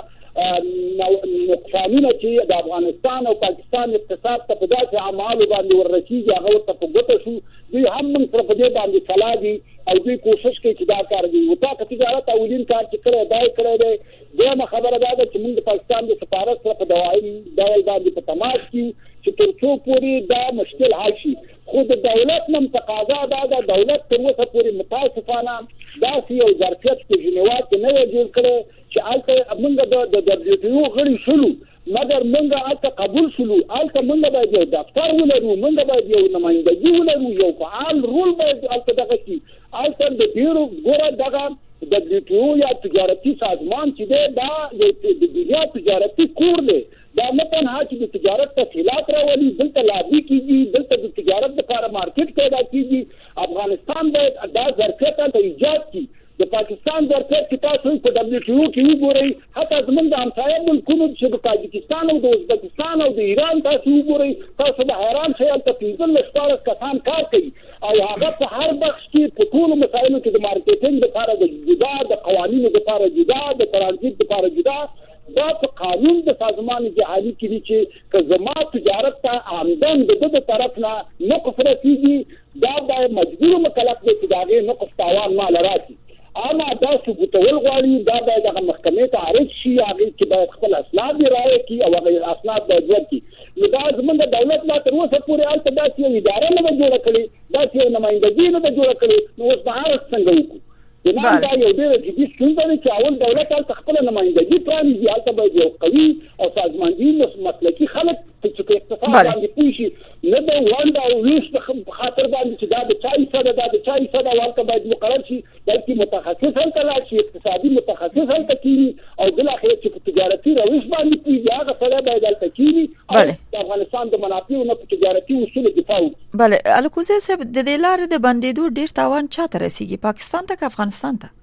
هغه نقصانونه چې د افغانستان او پاکستان اقتصاد ته په داسې اعمالو باندې وررسېږي هغه ورته په ګوته شو. دوی هم موږ سره په دې باندې سلا دي او دوی کوشش کوي چې دا کار کوي. اتاق تجارت اولین کار چې کړی دا یې کړی دی. دویمه خبره دا ده چې موږ د پاکستان د سفارت سره په دوایي ډول باندې په تماس کې چې تر څو پورې دا مشکل حل شي، خو د دولت نه تقاضا دا ده دولت تر اوسه پورې متاسفانه داسې یو ظرفیت په ژنیوا کې نه وي جوړ کړی چې هلته موږ د دبلیو ټي او غړي شولو، مګر موږ هلته قبول شولو، هلته موږ باید یو دفتر ولرو، موږ باید یو نمایندګي ولرو، یو فعال رول باید هلته دغه شي. هلته د ډېرو ګوره دغه د دبلیو ټي او یا تجارتي سازمان چې دی دا د دنیا تجارتي کور دی. دا نه تنها چې د تجارت تسهیلات راولي، دلته لابي کېږي، دلته د تجارت لپاره مارکیټ پیدا کېږي. افغانستان باید دا ظرفیت هلته ایجاد کړي. د پاکستان ظرفیت چې تاسو په دبلیو ټي او کې وګورئ، حتی زموږ د همسایه ملکونو چې د تاجکستان او د ازبکستان او د ایران تاسو وګورئ، تاسو به حیران شئ هلته پنځلس شپاړس کسان کار کوي او هغه په هر بخش کې په ټولو مسایلو کې د مارکیټینګ لپاره د جدا، د قوانینو لپاره جدا، د ترانزیت لپاره جدا. دا په قانون د سازمان جهادي کې دي چې که زما تجارت ته آمدن د ده د طرف نه نقص رسېږي، دا باید مجبور مکلف دی چې د هغې نقص تاوان ماله راشي. اما دا ثبوتول غواړي، دا باید هغه محکمې ته عرض شي، هغې کې باید خپل اسناد یې رایې کړي او هغه اسناد باید ورکړي. نو دا زموږ د دولت لا تر اوسه پورې هلته داسې یو اداره نه ده جوړه کړې، داسې یو نمایندګي نه ده جوړه کړې. نو اوس به عرض څنګه وکړو؟ دا دا یو ډېره جدي ستونزه ده چې اول دولت هلته خپله نمایندګي پرانیزي، هلته باید یو قوي او سازماندهي مسلکي خلک چې په اقتصاد باندې پوه شي، نه د ونډ او ویش په خاطر باندې چې دا د چا حصه ده، دا د چا حصه ده، هلته باید مقرر شي، بلکې متخصص هلته لاړ شي، اقتصادي متخصص هلته کېني او بالاخره چې په تجارتي روش باندې پوهېږي هغه سړی باید هلته کېني او د افغانستان د منافعو نه په تجارتي اصولو دفاع وکړي. بله الکوزی صاحب، د دې لارې د بندېدو ډېر تاوان چا ته رسېږي، پاکستان ته که افغانستان ته؟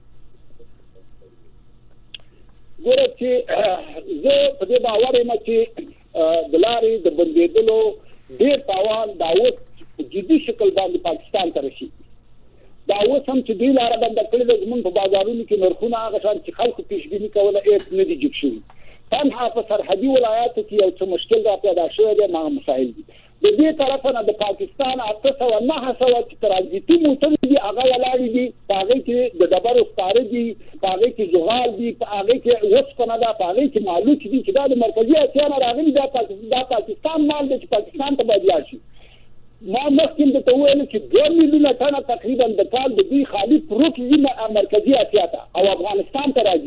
ګوره چې زه په دې باور یم چې د لارې د بندېدلو ډېر تاوان دا اوس په جدي شکل باندې پاکستان ته رسېږي. دا اوس هم چې دوی لاره بنده کړې ده، زموږ په بازارونو کې نرخونه هغه شان چې خلکو پیشبیني کوله هېڅ نه دي جګ شوي. تنها په سرحدي ولایاتو کې یو څه مشکل را پیدا شوی دی، هغه مسایل دي. د دې طرفه نه د پاکستان اته سوه نهه سوه چې ترانزیتي موټرې دي هغه ولاړې دي، په هغې کې د ډبرو سکاره دي، په هغې کې جغال دي، په هغې کې وسپنه ده، په هغې کې مالوچ دي چې دا د مرکزي اسیا نه راغلي، دا پاکستان مال دی چې پاکستان ته باید لاړ شي. ما مخکې درته وویل چې دوه میلیونه ټنه تقریبا د کال د دوی خالي پروت دي مرکزي اسیا ته او افغانستان ته راځي.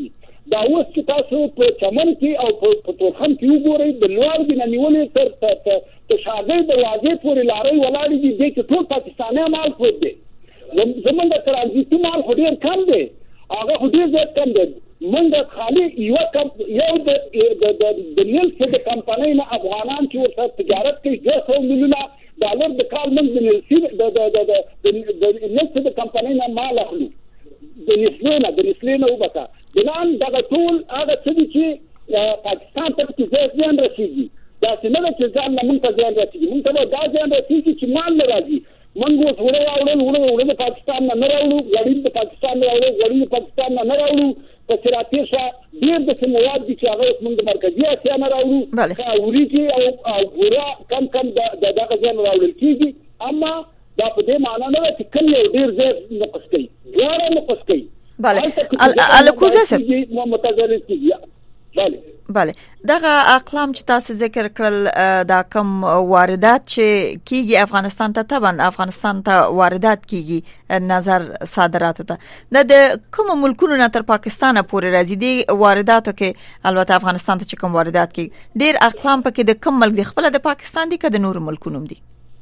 دا اوس چې تاسو په چمن کې او په تورخم کې وګورئ د لوړ د نیولې تر تر شاګرد دروازې پورې لارې ولاړې دي د ټول پاکستاني مال پروت دی زمونږ د ترانزیتي مال خو ډېر کم دی هغه خو ډېر زیات کم دی موږ خالي یو کم یو د د نیل څخه د کمپنۍ نه افغانان چې ورته تجارت کوي دوه سوه میلیونه ډالر د کال موږ د نیل د د د د نیل څخه د کمپنۍ نه مال اخلو د نسلې نه د نسلې نه وبکه بلان دغه ټول هغه څه دي چې پاکستان ته کې ځان رسیږي دا چې نه چې ځان نه مونږ ته ځان رسیږي مونږ ته دا ځان رسیږي چې مال نه راځي مونږ اوس وړه راوړل وړه وړه د پاکستان نه راوړو غړي د پاکستان نه راوړو غړي د پاکستان نه راوړو په سراتي شه ډېر د مواد دي چې هغه موږ د مرکزي اسیا نه راوړو کاوري کې او ګورا کم کم د دغه ځان راوړل کیږي اما دا په دې معنی نه چې کله ډېر زیات نقص کوي ډېر نقص کوي بله الکوزه سب متضرر کیږي بله بله دغه اقلام چې تاسو ذکر کړل دا کم واردات چې کیږي افغانستان ته طبعا افغانستان ته واردات کیږي نظر صادراتو ته د کوم ملکونو نه تر پاکستان پورې راځي دي وارداتو کې البته افغانستان ته چې کوم واردات کیږي ډیر اقلام پکې د کوم ملک دی خپل د پاکستان دي که د نور ملکونو دي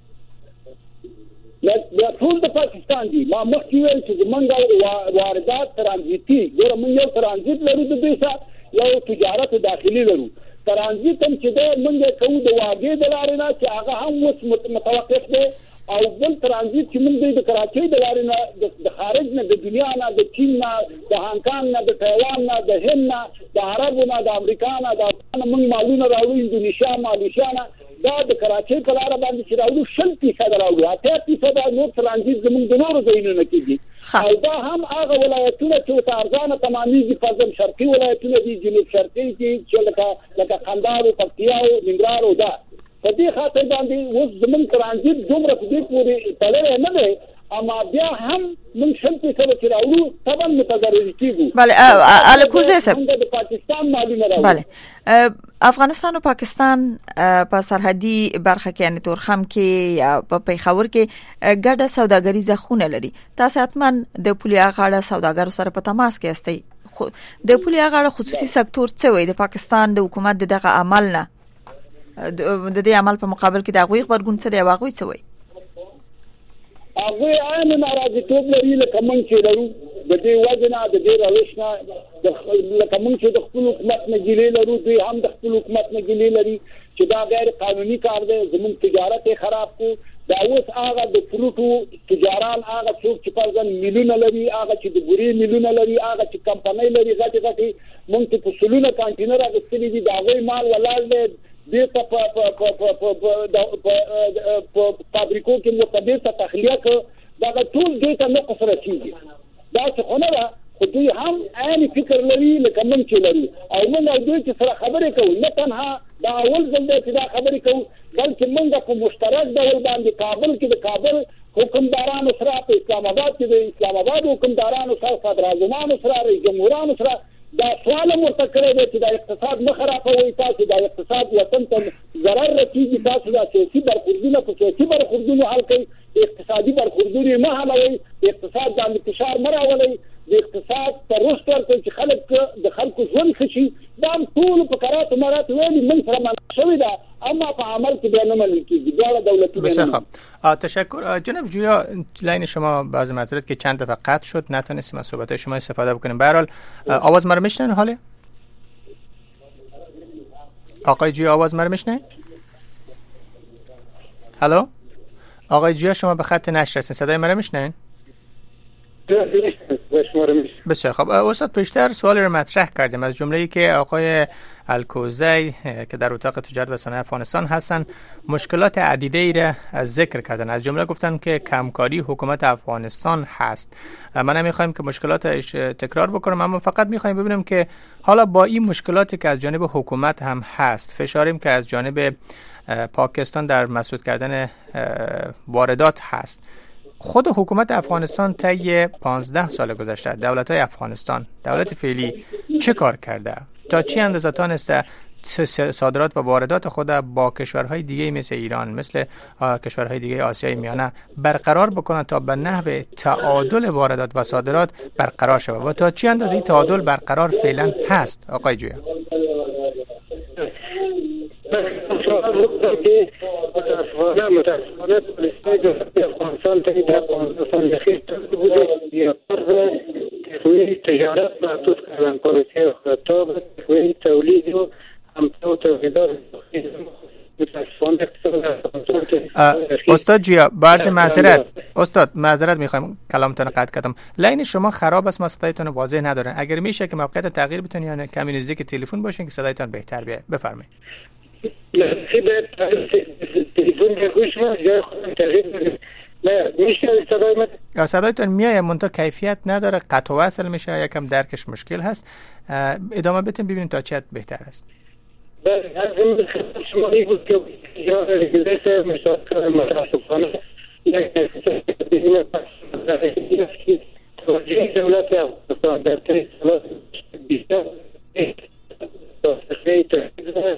یا ټول د پاکستان دي ما مخکې ویل چې زمونږ واردات ترانزیتي ګوره موږ یو ترانزیت لرو د دې سره یو تجارت داخلي لرو ترانزیت هم چې ده موږ کوو د واګې د لارې نه چې هغه هم اوس متوقف دی او بل ترانزیت چې موږ د کراچۍ د لارې نه د خارج نه د دنیا نه د چین نه د هانکانګ نه د تایوان نه د هند نه د عربو نه د امریکا نه د موږ مالونه راوړو اندونیشیا مالیشیا نه دا د کراچۍ په لار باندې چې راوړو شل فیصد راوړو اته فیصد نور ترانزیت زموږ د نورو ځایونو نه کېږي او دا هم هغه ولایتونه چې ته ارزانه تمامېږي فرضاً شرقي ولایتونه دي جنوب شرقي کې چې لکه لکه قندهار او پکتیا او ننګرهار او دا په دې خاطر باندې اوس زموږ ترانزیت دومره په دې پورې تړلی نه دی اما بیا هم من شل فیصد چې راوړو طبعا متضرر کیږو بله الکوزه صاحب د پاکستان مالونه راوړو بله افغانستان او پاکستان په سرحدي برخه کې یعنی تورخم کې یا په پیښور کې ګډه سوداګریزه خونه لري تاسو حتما د پولي غاړه سوداګرو سره په تماس کې استئ د پولي غاړه خصوصي سکتور څه وي د پاکستان د حکومت دغه عمل نه د دې عمل په مقابل کې د غوي خبرګون څه دی واغوي څه وي هغه عین ناراضیتوب لري لکه موږ چې لرو د دې وجنه د دې روش نه لکه موږ چې د خپل حکومت نه ګیلې لرو دوی هم د خپل حکومت نه ګیلې لري چې دا غیر قانوني کار دی زموږ تجارت یې خراب کو دا اوس هغه د فروټو تجاران هغه څوک چې پرځن میلیونه لري هغه چې د ګوري میلیونه لري هغه چې کمپنۍ لري غټي غټي موږ ته په سلونه کانټینر راغستلي دي دا غوي مال ولاړ دی د په په په په په په فابریکو کې مقدس تخلیه ک دا ټول دې ته نقص رسیږي دا څه خو نه خو دوی هم عین فکر لري لکه موږ چې لرو او موږ او دوی چې سره خبرې کوو نه تنها دا اول ځل دی چې دا خبرې کوو بلکې موږ په مشترک ډول باندې کابل کې د کابل حکمدارانو سره په اسلام آباد کې د اسلام آباد حکمدارانو سره صدر اعظمانو سره رئیس جمهورانو سره دا سوال مرتکره دی چې دا اقتصاد نه خرابوي تاسو دا اقتصاد وطن ته ضرر رسیږي تاسو دا سیاسي برخوردونه په سیاسي برخوردونه حل کوي اقتصادي برخوردونه نه حلوي اقتصاد د انتشار نه راولي د اقتصاد پر رشد ورته چې خلک د خلکو ژوند ښه شي دا ټول په قرارات مرات ویلي من سره منع شوی دا اما په عمل کې به نه منل کېږي دا دولتي بسیار خوب تشکر جناب جویا لاین شما باز معذرت که چند دفعه قطع شد نتونستیم از صحبت شما استفاده بکنیم به هر حال آواز ما رو میشنن حاله آقای جویا آواز ما رو میشنن الو آقای جویا شما به خط نشر هستین صدای ما رو میشنن بسیار خب استاد پیشتر سوالی رو مطرح کردیم از جمله‌ای که آقای الکوزی که در اتاق تجارت و صنایع افغانستان هستن مشکلات عدیده‌ای را ذکر کردن از جمله گفتن که کمکاری حکومت افغانستان هست من نمیخوایم که مشکلاتش تکرار بکنم اما فقط میخوایم ببینیم که حالا با این مشکلاتی که از جانب حکومت هم هست فشاریم که از جانب پاکستان در مسدود کردن واردات هست خود حکومت افغانستان طی پانزده سال گذشته دولت‌های افغانستان دولت فعلی چه کار کرده تا چه اندازه تانسته صادرات و واردات خود با کشورهای دیگه مثل ایران، مثل کشورهای دیگه آسیای میانه برقرار بکنن تا به نحو تعادل واردات و صادرات برقرار شود و تا چه اندازه تعادل برقرار فعلا هست آقای جویا؟ که متاسفانه متاسفانه پلیسای دولت افغانستان تا این افغانستان دخیل بوده یا طرز تقویه تجارت محدود کردن پالیسی خطاب تقویه تولید و همتا تولیدات متاسفانه استاد جویا برز معذرت استاد معذرت میخوایم کلامتون قطع کردم. لاین شما خراب است، ما صدایتون واضح ندارن. اگر میشه که موقعیت تغییر بتون یا کمی نزدیک تلفن باشین که صدایتون بهتر بیاد. بفرمایید. تلفن گوش ما جای خودم تغییر نه میشه صدای من صدایتون میاد منتها کیفیت نداره، قطع و وصل میشه، یکم درکش مشکل هست. ادامه بدین ببینیم تا چقدر بهتر است. بله از این خدمت شما این بود که یا رگولیت مشاهده متاسفانه یک نفسه بدهیم که توجه دولت افغانستان در طی سالات بیشتر توسعه تحقیق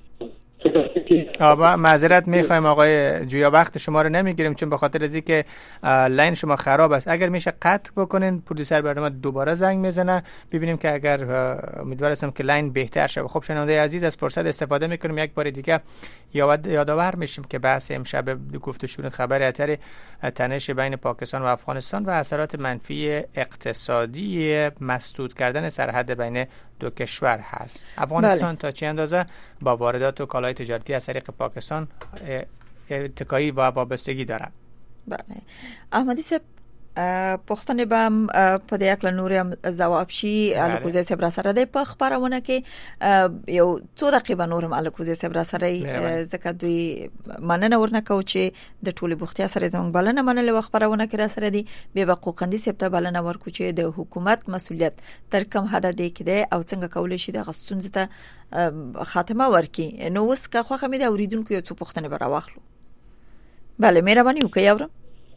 آبا معذرت میخوایم آقای جویا، وقت شما رو نمیگیریم چون به خاطر از اینکه لاین شما خراب است. اگر میشه قطع بکنین پرودوسر برنامه دوباره زنگ میزنه ببینیم که اگر امیدوار هستم که لاین بهتر شه. خب شنونده عزیز از فرصت استفاده میکنیم یک بار دیگه یاد یادآور میشیم که بحث امشب گفت و شنود خبر اثر تنش بین پاکستان و افغانستان و اثرات منفی اقتصادی مسدود کردن سرحد بین دو کشور هست. افغانستان بله. تا چه اندازه با واردات و کالای تجارتی از طریق پاکستان اتکایی و وابستگی داره؟ بله احمدی صاحب پښتنې به هم په دې اړه نور هم ځواب شي. الکوزي صاحب را سره د په خبرونه کې یو څو دقیقې نور هم الکوزي صاحب را سره ځکه دوی مننه ورنکو چې د ټولي بوختیا سره زموږ بلنه منلې خبرونه کې را سره دي به حقوقندي صاحب ته بلنه ورکو چې د حکومت مسولیت تر کوم حد دی کې دی او څنګه کولای شي د غستون ته خاتمه ورکړي. نو اوس که خوخه مې د اوریدونکو یو څو پښتنې به راوخلو. بله مهرباني وکړئ اورم.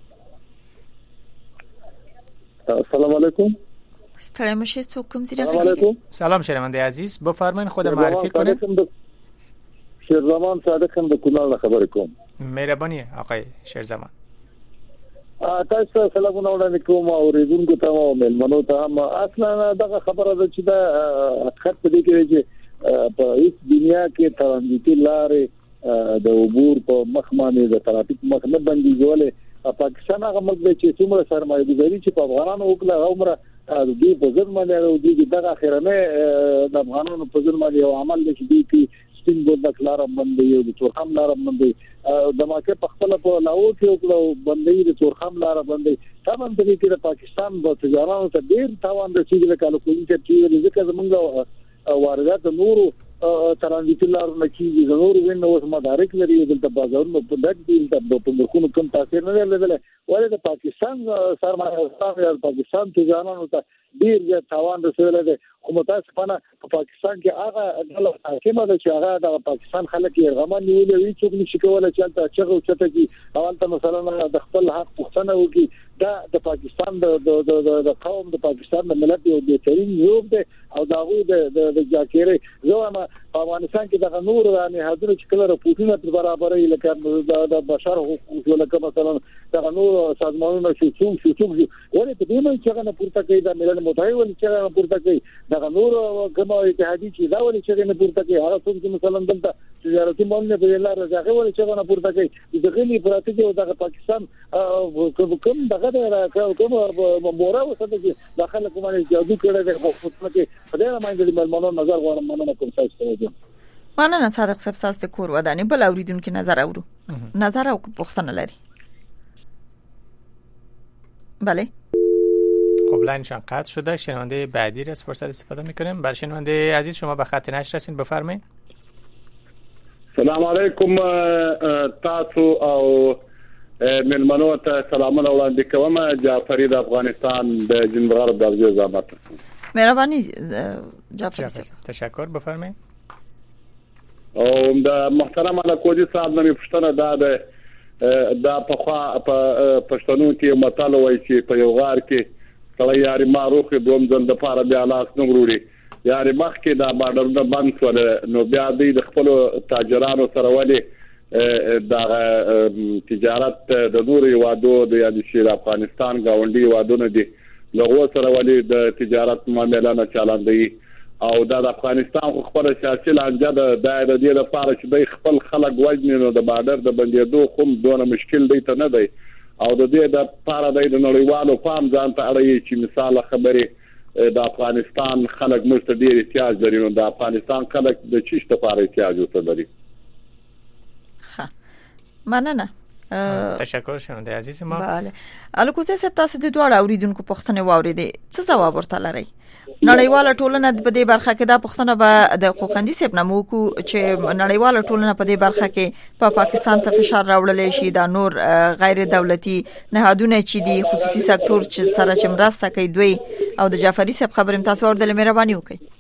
السلام علیکم. ستړی مشه څوک کوم زیرا کیږي؟ سلام شرمنده عزیز بفرمایید خود معرفی کنید. شیرزمان صادق هم د کونړ خبرې کوم. مهرباني آقای شیرزمان. تاسو سلامونه وړاندې کوم او ریدونکو ته او ملمنو ته هم اصلا دغه خبره ده چې دا حقیقت دې کې چې په هیڅ دنیا کې ترانزیتي لارې د عبور په مخ باندې د ترافیک مخ نه بنديږي. پاکستان هغه ملک دی چې څومره سرمایه گذاري چې په افغانانو وکړه عمره د دې په ځل باندې او د دغه اخرنه د افغانانو په ځل باندې یو عمل دی چې دوی سپین بورډ کلار باندې یو د تورخم لار باندې د ماکه په خپل په لاو کې وکړو باندې د تورخم لار باندې تمام د دې د پاکستان په تجارانو ته ډیر تاوان رسیدلی کله کوم چې ځکه زمونږ واردات نورو ترانزیتي لارونه کیږي ضرور ویني اوس مدارک لري دلته بازارونو په ډک دي د پندرخونو کم تاثیر نه لري ولې د پاکستان سرمایه داري او پاکستان تجارانو ته ډیر ځای تاوان رسولی دی. خو متاسفانه په پاکستان کې هغه ډله حاکمه ده چې هغه د پاکستان خلک یې غمان نیولي وي څوک نشي کولی چې هلته چغه اوچته کړي او هلته مثلا د خپل حق پوښتنه وکړي. دا د پاکستان د د قوم د پاکستان د ملت یو بهترین ذوب دی او د هغوی د جاکیري زه په افغانستان کې د نور نه حاضر چې کله راپورټونه پر برابرې لکه د بشر حقوق لکه مثلا د نور سازمانونو چې څوک څوک ولې په دې باندې چې نه پورته کوي د ملل متحد ولې چې نه پورته کوي د نور کومه اتحادی چې دا ولې چې نه پورته کوي هغه څوک چې مثلا دلته تجارتي مالونه په لار راځي ولې چې نه پورته کوي د غلي پراته دی او د پاکستان کوم دغه کوم مورا وسته چې داخله کومه جادو کړی دی په خپل کې په دې باندې ملمنو نظر غواړم مننه کوم تاسو ته. مننه صادق صاحب تاسو ته کور ودانې بل اوریدونکو نظر اورو نظر او پوښتنه لري. بله خب لاینشان قطع شده. شنونده بعدی را از فرصت استفاده میکنیم. بر شنونده عزیز شما به خط نشر رسین بفرمایید. سلام علیکم تاسو او ملمنو ته سلامونه وړاندې کوم. جعفری د افغانستان د جنبغار د افغان زعامت. مهرباني جعفری صاحب تشکر بفرمایید. او د محترم الکوزي صاحب نه پښتنه دا د دا په خوا په پښتنو کې متال وایي چې په یو غار کې کله یاري ماروخ دوم ځل د پاره بیا لاس نغوري یعنی مخکې دا بارډرونه بند شول نو بیا دوی د خپل تاجرانو سره ولې دا تجارت د نورو هیوادو د یعنی شیر افغانستان گاونډي هیوادونو دي لغوه سره ولې د تجارت معاملې نه چلاندي او دا د افغانستان خو خپل سیاسي لانجه د دایره دی لپاره چې د خپل خلک وژني نو د بارډر د بندیدو کوم دونه مشکل دی ته نه دی او د دې د لپاره د نړیوالو پام ځان ته اړوي چې مثال خبرې د افغانستان خلک مست ډیر احتیاج لري نو د افغانستان خلک د چیش لپاره احتیاج لري. ها مننه. تشکر شنونده عزیز ما. بله. الکوزه صاحب تاسو د دوه اوریدونکو پوښتنه واوریدې څه جواب ورته لرئ؟ نړیواله ټولنه په دې برخه کې دا پوښتنه به د حقوقندي صاحب نمو کو چې نړیواله ټولنه په دې برخه کې په پا پاکستان څخه فشار راوړل شي دا نور غیر دولتي نهادونه چې دي خصوصي سکتور چې سره چې مرسته کوي دوی او د جعفری صاحب خبرم تاسو ورته مهرباني وکړئ.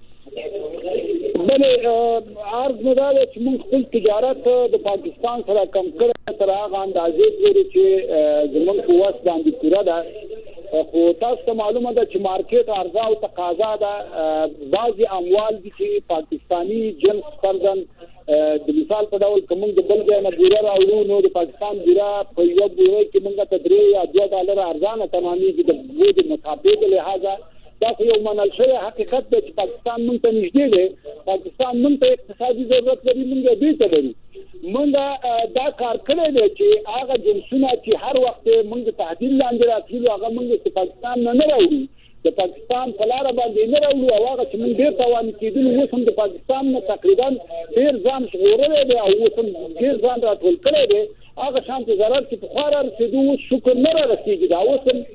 بله عرض مدار چې موږ خپل تجارت د پاکستان سره کم کړی تر هغه اندازې پورې چې زموږ قوت باندې پوره ده خو تاسو ته معلومه ده چې مارکیټ عرضه او تقاضا ده بعضي اموال دي چې پاکستانی جنس فرضاً د مثال په ډول کوم د بل ځای نه بیره راوړو نو د پاکستان بیره په یو بیره کې موږ ته درې یا دوه ډالر ارزانه تمامېږي د بوج مطابق لهدا دا یو منل شوی حقیقت دی چې پاکستان مونږ ته نږدې دی پاکستان مونږ ته اقتصادي ضرورت لري مونږ دې ته لري مونږ دا کار کړی دی چې هغه جنسونه چې هر وخت مونږ تهدید لاندې راځي هغه مونږ ته پاکستان نه نه راوړي د پاکستان په لار باندې نه راوړي او هغه چې مونږ ډېر توان کېدل اوس هم د پاکستان نه تقریبا ډېر ځان ژغورلی دی او اوس هم ډېر ځان راټول کړی دی هغه شان چې ضرر چې پخوا را رسېدو اوس شکر نه را رسېږي دا اوس هم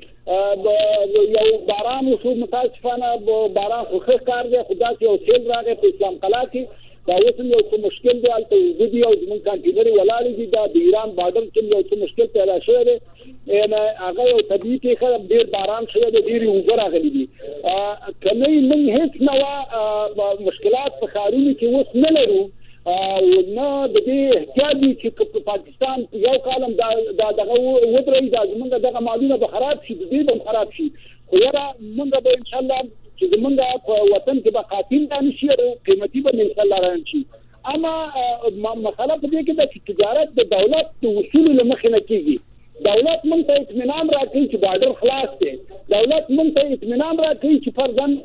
یو باران وشو متاسفانه باران خو ښه کار دی خو داسې یو سیل راغی په اسلام قلعه کې دا اوس هم یو څه مشکل دی هلته اوږده دي او زموږ کانټینرې ولاړې دي دا د ایران بارډر کې یو څه مشکل پیدا شوی دی هغه یو طبیعي پېښه ډېر باران شوی دی ډېرې اوبه راغلي دي که نه یې موږ هېڅ نوع مشکلات په ښارونو کې اوس نه لرو او نه د دې احتیاط دي چې په پاکستان یو کالم دا دغه ودرېږي دا زموږ دغه مالونه به خراب شي د دې به خراب شي خو یاره موږ به انشاءالله چې زموږ په وطن کې به قاتل دا نشي او قیمتي به انشاءالله ران شي اما مسله په دې کې ده چې تجارت د دولت د اصولو له مخې نه کېږي دولت مونږ ته اطمینان راکوي چې بارډر خلاص دی دولت مونږ ته اطمینان راکوي چې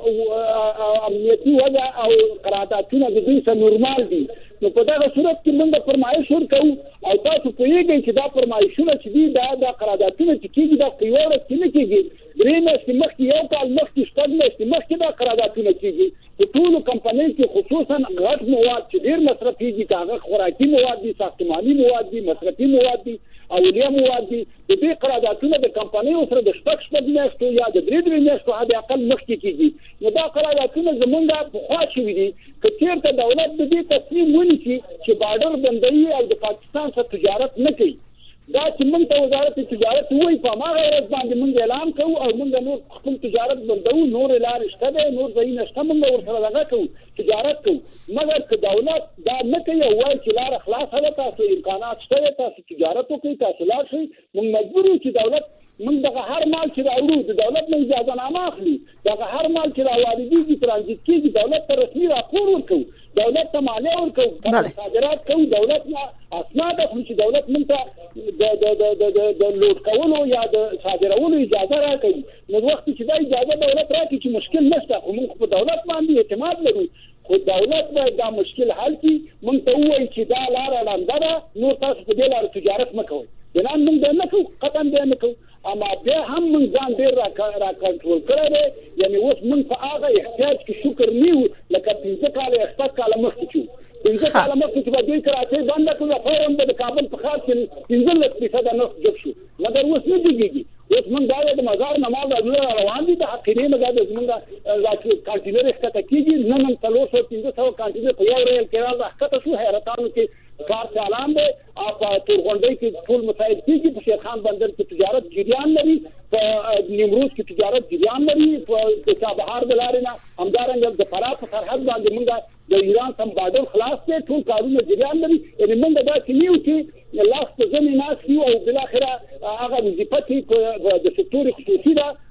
فرضاً امنیتي وضع او قراردادونه د دوی سره نورمال دي نو په دغه صورت کې موږ فرمایش ورکوو او تاسو پوهیږئ چې دا فرمایشونه چې دي دا د قراردادونه چې کېږي دا په یوه ورځ کې نه کېږي درې میاشتې مخکې یو کال مخکې شپږ میاشتې مخکې دا قراردادونه کېږي په ټولو کمپنیو کې خصوصا غټ مواد چې ډېر مصرفېږي که هغه خوراکي مواد دي ساختماني مواد دي مصرفي مواد دي اولیه مواد دي د دې قراردادونه د کمپنیو سره د شپږ شپږ میاشتو یا د درې درې میاشتو حد اقل مخکې کېږي نو دا قراردادونه زمونږ پخوا شوي دي که چېرته دولت د دې تصمیم ونیسي چې بارډر بندوي او د پاکستان سره تجارت نه کوي دا چې موږ ته وزارت تجارت وایي په هماغه ورځ باندې موږ اعلان کوو او موږ نور خپل تجارت بندوو نورې لارې شته دی نور ځایونه شته موږ ورسره دغه کوو تجارت کوو مګر که دولت دا نه کوي او وایي چې لاره خلاصه ده تاسو امکانات شته دی تاسو تجارت وکړئ تاسو لاړ شئ موږ مجبور یو چې دولت موږ دغه هر مال چې راوړو د دولت نه اجازه نامه اخلي دغه هر مال چې راواردېږي ترانزیت کېږي دولت ته رسمي راپور ورکوو دولت ته مالیه ورکوو صادرات کوو دولت نه اسناد اخلو چې دولت موږ ته د د د د لوډ کولو یا د صادرولو اجازه راکوي نو وخت چې دا اجازه دولت راکړي چې مشکل نشته خو موږ په دولت باندې اعتماد لرو خو دولت باید دا مشکل حل کړي موږ ته ووایي چې دا لاره ړنده ده نور تاسو په دې لاره تجارت مه کوئ بنان موږ دا نه کوو قطعا بیا نه کوو اما بیا هم موږ ځان ډېر را کنټرول کړی دی یعنې اوس موږ په هغه احتیاج کې شکر نه یو لکه پنځه کاله یا شپږ کاله مخکې چې وو پنځه کاله مخکې چې به دوی کراچۍ بنده کړو فوراً به د کابل په ښار کې پنځلس فیصده نفت جوړ شو مګر اوس نه جګېږي اوس موږ دا د مزار نه مال راځو روان دي د حقیرې نه دا زموږ کانټینر ښکته کېږي نن هم څلور سوه پنځه سوه کانټینر په یو ریل کې راښکته شو حیرتانو کې کار چالان دی او په تورغونډۍ کې ټول مسایل کېږي په شیرخان بندر کې تجارت جریان لري په نیمروز کې تجارت جریان لري په چابهار د لارې نه همدارنګه د فراه په سرحد باندې موږ د ایران سم بارډر خلاص دی ټول کارونه جریان لري یعنې موږ داسې نه یو چې لاس په زمې ناست یو او بالاخره هغه وظیفه چې د سکتور خصوصي ده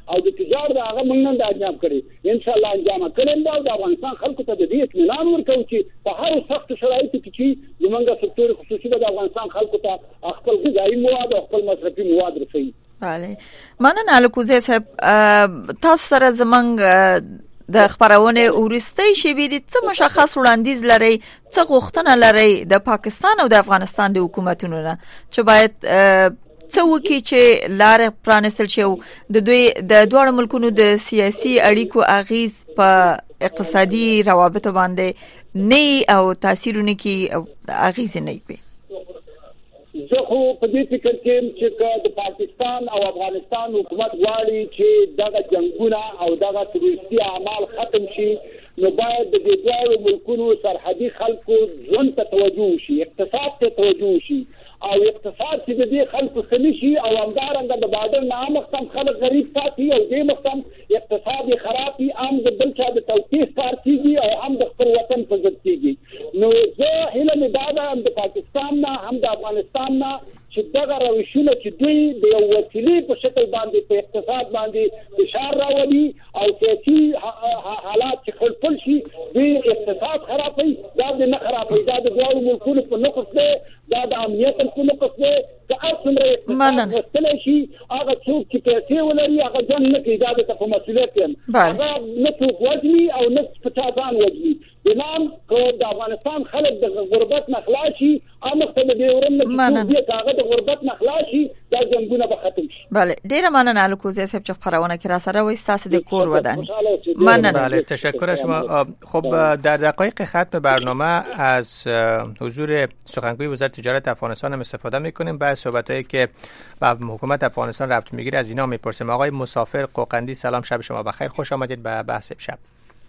او د تجارت هغه موږ نن د انجام کړی ان شاء الله انجام کړم دا د افغانستان خلکو ته د دې اطمینان ورکوي چې په هر سخت شرایطو کې چې زمونږ سکتور خصوصي د افغانستان خلکو ته خپل غذایی مواد او خپل مصرفي مواد رسوي. بله مننه الکوزی صاحب، تاسو سره زمونږ د خبرونه ورستۍ شوی دي څه مشخص وړاندیز لري، څه غوښتنه لري د پاکستان او د افغانستان د حکومتونو نه چې باید څه وکړي چې لار پرانستل شي د دوی د دوه ملکونو د سیاسي اړیکو اغیز په اقتصادي روابط باندې نه او تاثیرونه کې اغیز نه وي؟ زه خو په دې فکر کې چې د پاکستان او افغانستان حکومت غواړي چې دغه جنگونه او دغه تروریستي اعمال ختم شي، نو باید د دې دوه ملکونو سرحدي خلکو ژوند ته توجه شي، اقتصاد ته توجه شي او اقتصاد چې د دې خلکو سمي شي او همدارنګه د بادر نه مختم خلک غریب ساتي او دې مختم اقتصادي خرابي عام د بل چا د توقيف کار کیږي او هم د خپل وطن په ضد کیږي. نو زه هله مې دا ده هم د پاکستان نه هم د افغانستان نه چې دغه روشونه چې دوی د یو وسیلې په شکل باندې په اقتصاد باندې فشار راولي او سیاسي حالات چې خلفل شي دوی اقتصاد خرابوي، دا د نه خرابوي، دا د دوه ملکونو په نقص دی، دا د امنیت په نقص دی. که څومره اقتصاد وستلی شي هغه څوک چې پیسې ولري هغه ځان نه کوي، دا د په مسؤلیت یم هغه نه څوک وزني او نه په چا ځان وزني. بنام که د افغانستان خلک د غربت نه خلاص شي امخته د دې ورم نه چې هغه د غربت نه خلاص شي دا جنګونه به ختم شي. بله ډیره مننه الکوزی صاحب چې خبرونه کې را سره وای تاسو د کور ودانی. مننه. بله تشکر از شما. خب در دقایق ختم برنامه از حضور سخنگوی وزارت تجارت افغانستان هم استفاده میکنیم بعد صحبتایی که با حکومت افغانستان ربط میگیره از اینا میپرسیم. آقای مسافر قوقندی سلام، شب شما بخیر، خوش آمدید به بحث شب.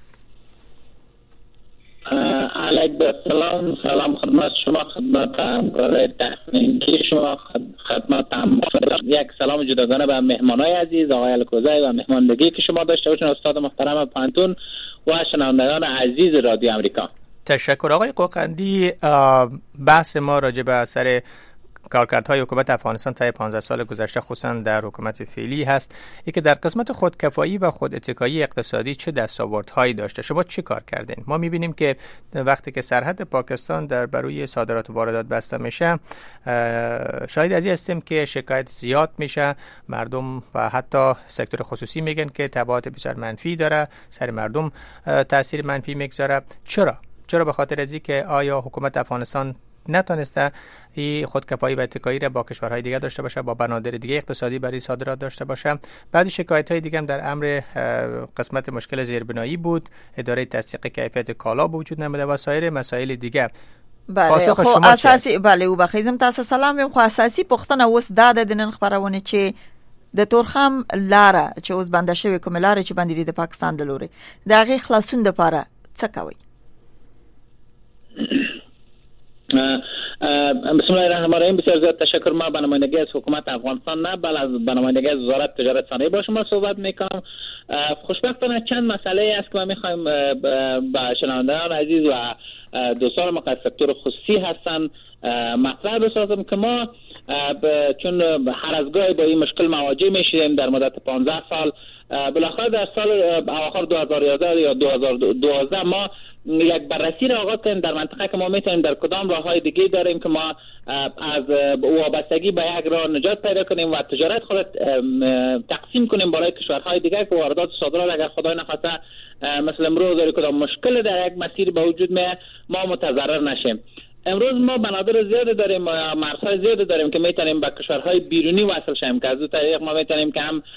علیکم السلام، سلام خدمت شما، خدمت همکار تکنیکی شما، خدمت هم یک سلام جداگانه به مهمانای عزیز آقای الکوزی و مهماندگی که شما داشته باشین، استاد محترم پانتون و شنوندگان عزیز رادیو امریکا. تشکر. آقای قوقندی، بحث ما راجع به اثر کارکردهای حکومت افغانستان طی پانزده سال گذشته خصوصا در حکومت فعلی هست، ای که در قسمت خودکفایی و خود اتکایی اقتصادی چه دستاوردهایی داشته؟ شما چه کار کردین؟ ما می‌بینیم که وقتی که سرحد پاکستان در بروی صادرات و واردات بسته میشه شاهد از این هستیم که شکایت زیاد میشه، مردم و حتی سکتور خصوصی میگن که تبعات بسیار منفی داره، سر مردم تاثیر منفی میگذاره. چرا؟ چرا به خاطر از اینکه آیا حکومت افغانستان نتونسته این خودکفایی و اتکایی را با کشورهای دیگه داشته باشه، با بنادر دیگه اقتصادی برای صادرات داشته باشه؟ بعضی شکایت‌های دیگه هم در امر قسمت مشکل زیربنایی بود، اداره تصدیق کیفیت کالا وجود نمیده و سایر مسائل دیگه. بله خو اساسي بله او بخیزم تاسو سلام یم. خو اساسي پښتنه اوس دا د نن خبرونه چې د تورخم لاره چې اوس بنده شوی کوم لاره چې باندې د پاکستان د لوري دا غي خلاصون د پاره څه کوي؟ بسم الله الرحمن الرحیم. بسیار زیاد تشکر. ما به نمایندگی از حکومت افغانستان نه بل از به نمایندگی از وزارت تجارت صنایع با شما صحبت میکنم. خوشبختانه چند مسئله است که ما میخوایم با شنوندگان عزیز و دوستان ما که سکتور خصوصی هستن مطرح بسازم که ما چون هر از گاهی با این مشکل مواجه میشیم در مدت پانزده سال، بالاخره در سال اواخر دو هزار و یازده یا دو هزار و دوازده ما یک بررسی را آغاز کردیم در منطقه که ما میتونیم در کدام راههای دیگه داریم که ما از وابستگی به یک راه نجات پیدا کنیم و تجارت خود تقسیم کنیم برای کشورهای دیگه که واردات و صادرات اگر خدای نخواسته مثل امروز در کدام مشکل در یک مسیر به وجود میاد ما متضرر نشیم. امروز ما بنادر زیاد داریم، مرزهای زیاد داریم که میتونیم به کشورهای بیرونی وصل شیم که از اون طریق ما میتونیم که هم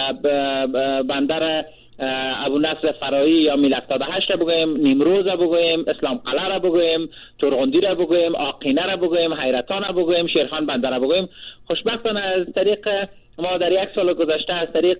بندر ابو نصر فرایی یا میل هفتاد و هشت را بگویم، نیمروز را بگویم، اسلام قلعه را بگویم، تورغندی را بگویم، آقینه را بگویم، حیرتان را بگویم، شیرخان بندر را بگویم. خوشبختانه از طریق ما در یک سال گذشته از طریق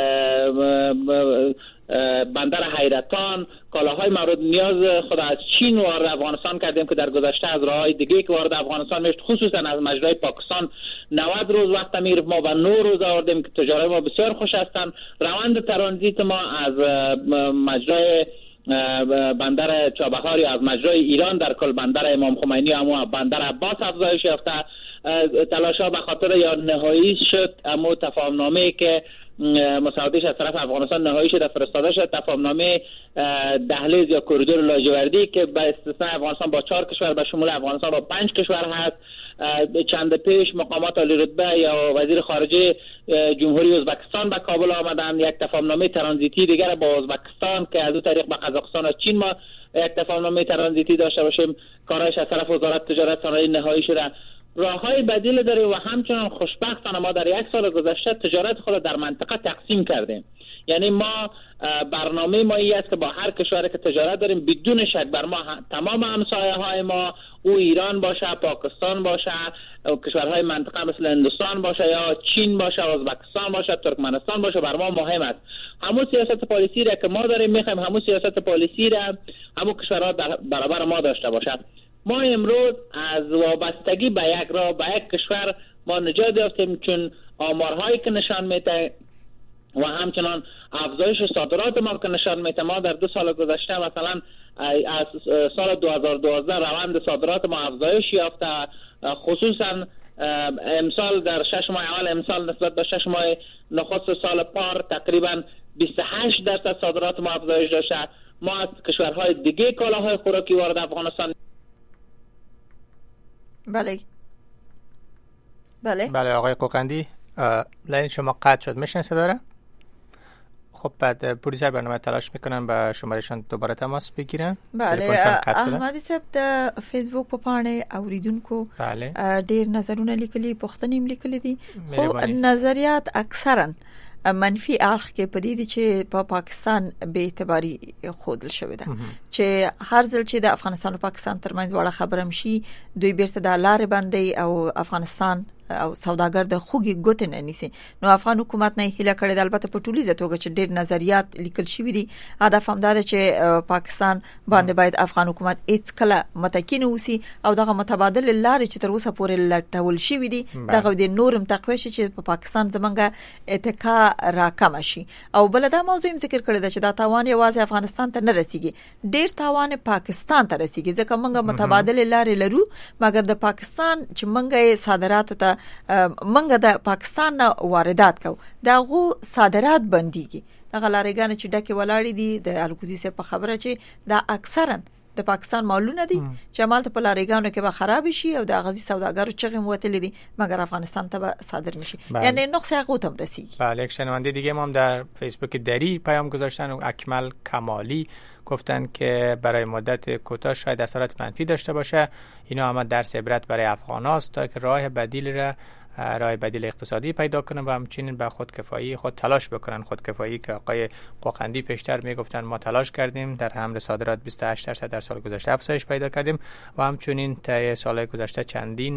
بندر حیرتان کالاهای مورد نیاز خود از چین وارد افغانستان کردیم که در گذشته از راههای دیگه که وارد افغانستان میشد خصوصا از مجرای پاکستان نود روز وقت میرفت ما و نه روز آوردیم که تجارت ما بسیار خوش هستند. روند ترانزیت ما از مجرای بندر چابهار یا از مجرای ایران در کل بندر امام خمینی و بندر عباس افزایش یافته. تلاش‌ها به خاطر یا نهایی شد اما تفاهم‌نامه‌ای که مساعدش از طرف افغانستان نهایی شده، فرستاده شد. تفاهمنامه دهلیز یا کوریدور لاجوردی که به استثناء افغانستان با چهار کشور به شمول افغانستان با پنج کشور هست. چند پیش مقامات عالی رتبه یا وزیر خارجه جمهوری ازبکستان به کابل آمدند. یک تفاهمنامه ترانزیتی دیگر با ازبکستان که از اون طریق به قزاقستان و چین ما یک تفاهمنامه ترانزیتی داشته باشیم. کارش از طرف وزارت تجارت صنایع نهایی شده. راههای بدیل داره و همچنان خوشبختانه ما در یک سال گذشته تجارت خود در منطقه تقسیم کردیم. یعنی ما برنامه ما این است که با هر کشوری که تجارت داریم بدون شک بر ما تمام همسایه های ما، او ایران باشه، پاکستان باشه، کشورهای منطقه مثل هندوستان باشه یا چین باشه، ازبکستان باشه، ترکمنستان باشه، بر ما مهم است. همون سیاست پالیسی را که ما داریم میخوایم همون سیاست پالیسی را همون کشورها برابر ما داشته باشه. ما امروز از وابستگی به یک راه به یک کشور ما نجات یافتیم، چون آمارهایی که نشان میده و همچنان افزایش صادرات ما که نشان میده ما در دو سال گذشته مثلا از سال دو هزار و دوازده روند صادرات ما افزایش یافته، خصوصا امسال در شش ماه اول امسال نسبت به شش ماه نخست سال پار تقریبا بیست و هشت درصد صادرات ما افزایش داشته. ما از کشورهای دیگه کالاهای خوراکی وارد افغانستان. بله بله بله آقای قوقندی، لاین شما قطع شد، میشن صدا داره؟ خب بعد پروژه برنامه تلاش میکنن به شمارشان دوباره تماس بگیرن. بله احمدی صاحب د فیسبوک په پاڼه اوریدونکو ډیر نظرونه لیکلي، پوښتنې لیکلي دي، خو نظریات اکثرا منفي اړخ کې پدې دي چې په پاکستان به اعتباري خودل شوی ده چې هر ځل چې د افغانستان او پاکستان ترمنځ وړه خبرم شي دوی بیرته د لارې باندې او افغانستان او سوداګر د خوږی ګوت نه نیسي. نو افغان حکومت نه هیله کړې د البته په ټولیزه توګه چې ډېر نظریات لیکل شوی دي. هدف هم دا چې پاکستان باندې باید افغان حکومت هیڅ کله متکین اوسي او دغه متبادل لارې چې تر اوسه پورې لټول شوی دي دغه د نورم تقوی شي چې په پاکستان زمونږه اتکا راکم شي. او بل دا موضوع هم ذکر کړی چې دا تاوان یوازې افغانستان ته نه رسیږي، ډېر تاوان پاکستان ته رسیږي ځکه موږ متبادل لارې لرو، مګر د پاکستان چې موږ صادرات ته منګه د پاکستان واردات کو دغه صادرات بنديږي. دغه لارېګان چې ډکه ولاړې دي د الکوزي سره په خبره چې دا اکثرا د پاکستان مالونه دي چې مالته په لارېګانو کې به خراب شي او د غزي سوداګرو چغې موتلې دي مګر افغانستان ته به صادر میشي. یعنی نقصه هغه هم رسیږي. بله یک شنونده دیگه ما هم در فیسبوک دری پیام گذاشتن و اکمل کمالی گفتن که برای مدت کوتاه شاید اثرات منفی داشته باشه. اینا هم درس عبرت برای افغاناست تا که راه بدیل را راه بدیل اقتصادی پیدا کنن و همچنین به خودکفایی خود تلاش بکنن. خودکفایی که آقای قوقندی پیشتر میگفتن ما تلاش کردیم در حمل صادرات بیست و هشت درصد در سال گذشته افزایش پیدا کردیم و همچنین طی سالهای گذشته چندین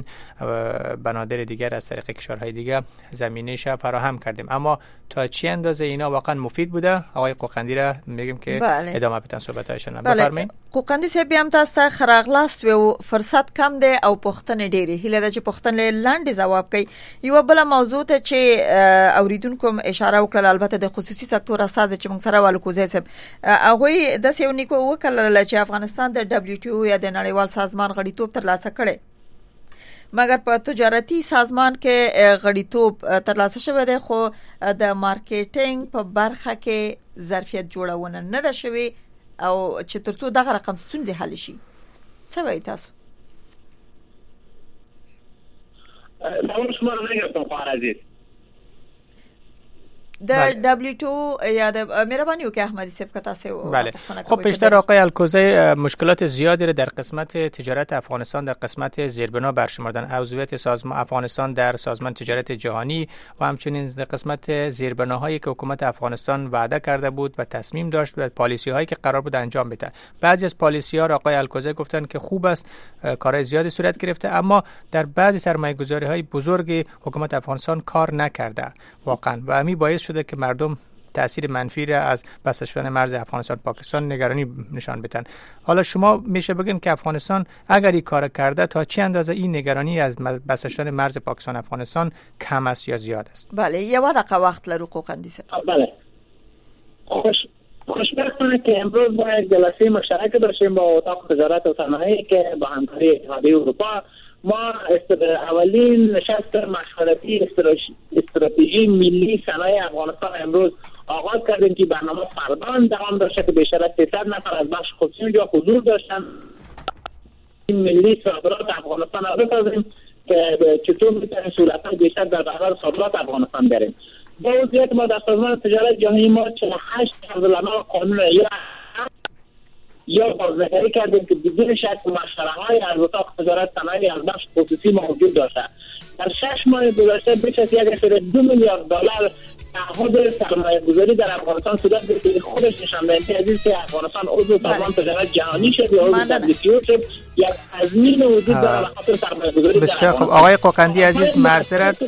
بنادر دیگر از طریق کشورهای دیگر زمینه‌اش فراهم کردیم. اما تا چه اندازه اینا واقعا مفید بوده آقای قوقندی را میگیم که بله. ادامه بدن صحبت‌هایشون. بفرمایید. قوقندی صاحب هم تاسو خراغلاست و فرصت کم ده او پوښتنې ډېری هله د چې پوښتنې لاندې جواب کوي. یو بل موضوع ته چې اوریدونکو اشاره وکړه البته د خصوصي سکتور اساس چې موږ سره والکوزي صاحب هغه د سیو نیکو وکړل چې افغانستان د دبليو ټي او یا د نړیوال سازمان غړیتوب ترلاسه کړي، مګر په تجارتي سازمان کې غړیتوب ترلاسه شوی دی خو د مارکیټینګ په برخه کې ظرفیت جوړونه نه ده شوی او چې ترڅو دغه رقم ستونزې حل شي. څه وایي تاسو؟ نور شما رو نگرفتم خواهر عزیز در دبلیو تو یا مهربانی و که احمدی صاحب که تاسو بله. خب پیشتر آقای الکوزی مشکلات زیادی را در قسمت تجارت افغانستان در قسمت زیربنا برشمردن. عضویت سازمان افغانستان در سازمان تجارت جهانی و همچنین در قسمت زیربناهایی که حکومت افغانستان وعده کرده بود و تصمیم داشت و پالیسی هایی که قرار بود انجام بده. بعضی از پالیسی ها را آقای الکوزی گفتن که خوب است، کارهای زیادی صورت گرفته، اما در بعضی سرمایه‌گذاری های بزرگ حکومت افغانستان کار نکرده واقعا و همین باعث شده که مردم تأثیر منفی را از بسته شدن مرز افغانستان پاکستان نگرانی نشان بدن. حالا شما میشه بگین که افغانستان اگر این کار کرده تا چه اندازه این نگرانی از بسته شدن مرز پاکستان افغانستان کم است یا زیاد است؟ بله یه دقیقه وقت لرو قوقندی صاحب. بله خوش خوشبختانه که امروز با یک جلسه مشترک داشتیم با اتاق تجارت و صنایع که با همکاری اتحادیه اروپا ما اولین نشست مشورتی استراتژی ملی صنایع افغانستان امروز آغاز کردیم که برنامه فردا دوام داشته که بیشتر از سیصد نفر از بخش خصوصی اونجا حضور داشتن. این ملی صادرات افغانستان را بسازیم که چطور میتونیم سهولت‌های بیشتر در بهره صادرات افغانستان بریم. با وضعیت ما در سازمان تجارت جهانی ما چهل و هشت عضلانه قانون یا یا بازنگری کردیم که بدون شک مشوره‌های از اتاق تجارت صنایع از بخش خصوصی موجود داشته. در شش ماه گذشته بیش از یک اشاره دو میلیارد دلار تعهد سرمایه گذاری در افغانستان صورت گرفت. خودش نشان دهنده عزیز که افغانستان عضو سازمان تجارت جهانی شد یا عضو دبلیو شد، یک تضمین وجود داره خاطر سرمایه گذاری. بسیار خوب آقای قوقندی عزیز، معذرت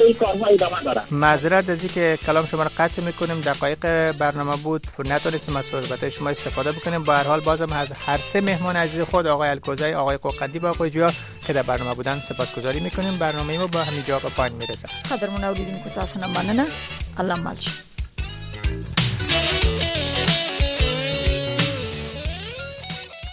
معذرت از اینکه کلام شما را قطع میکنیم، دقایق برنامه بود نتونستیم از صحبت شما استفاده بکنیم. با هر حال بازم از هر سه مهمان عزیز خود آقای الکوزی، آقای قوقندی و آقای جویا که در برنامه بودن سپاسگزاری میکنیم. برنامه ما با همین جا به پایان میرسه. قدرمن اوریدونکو تاسو نه مننه. الله مالش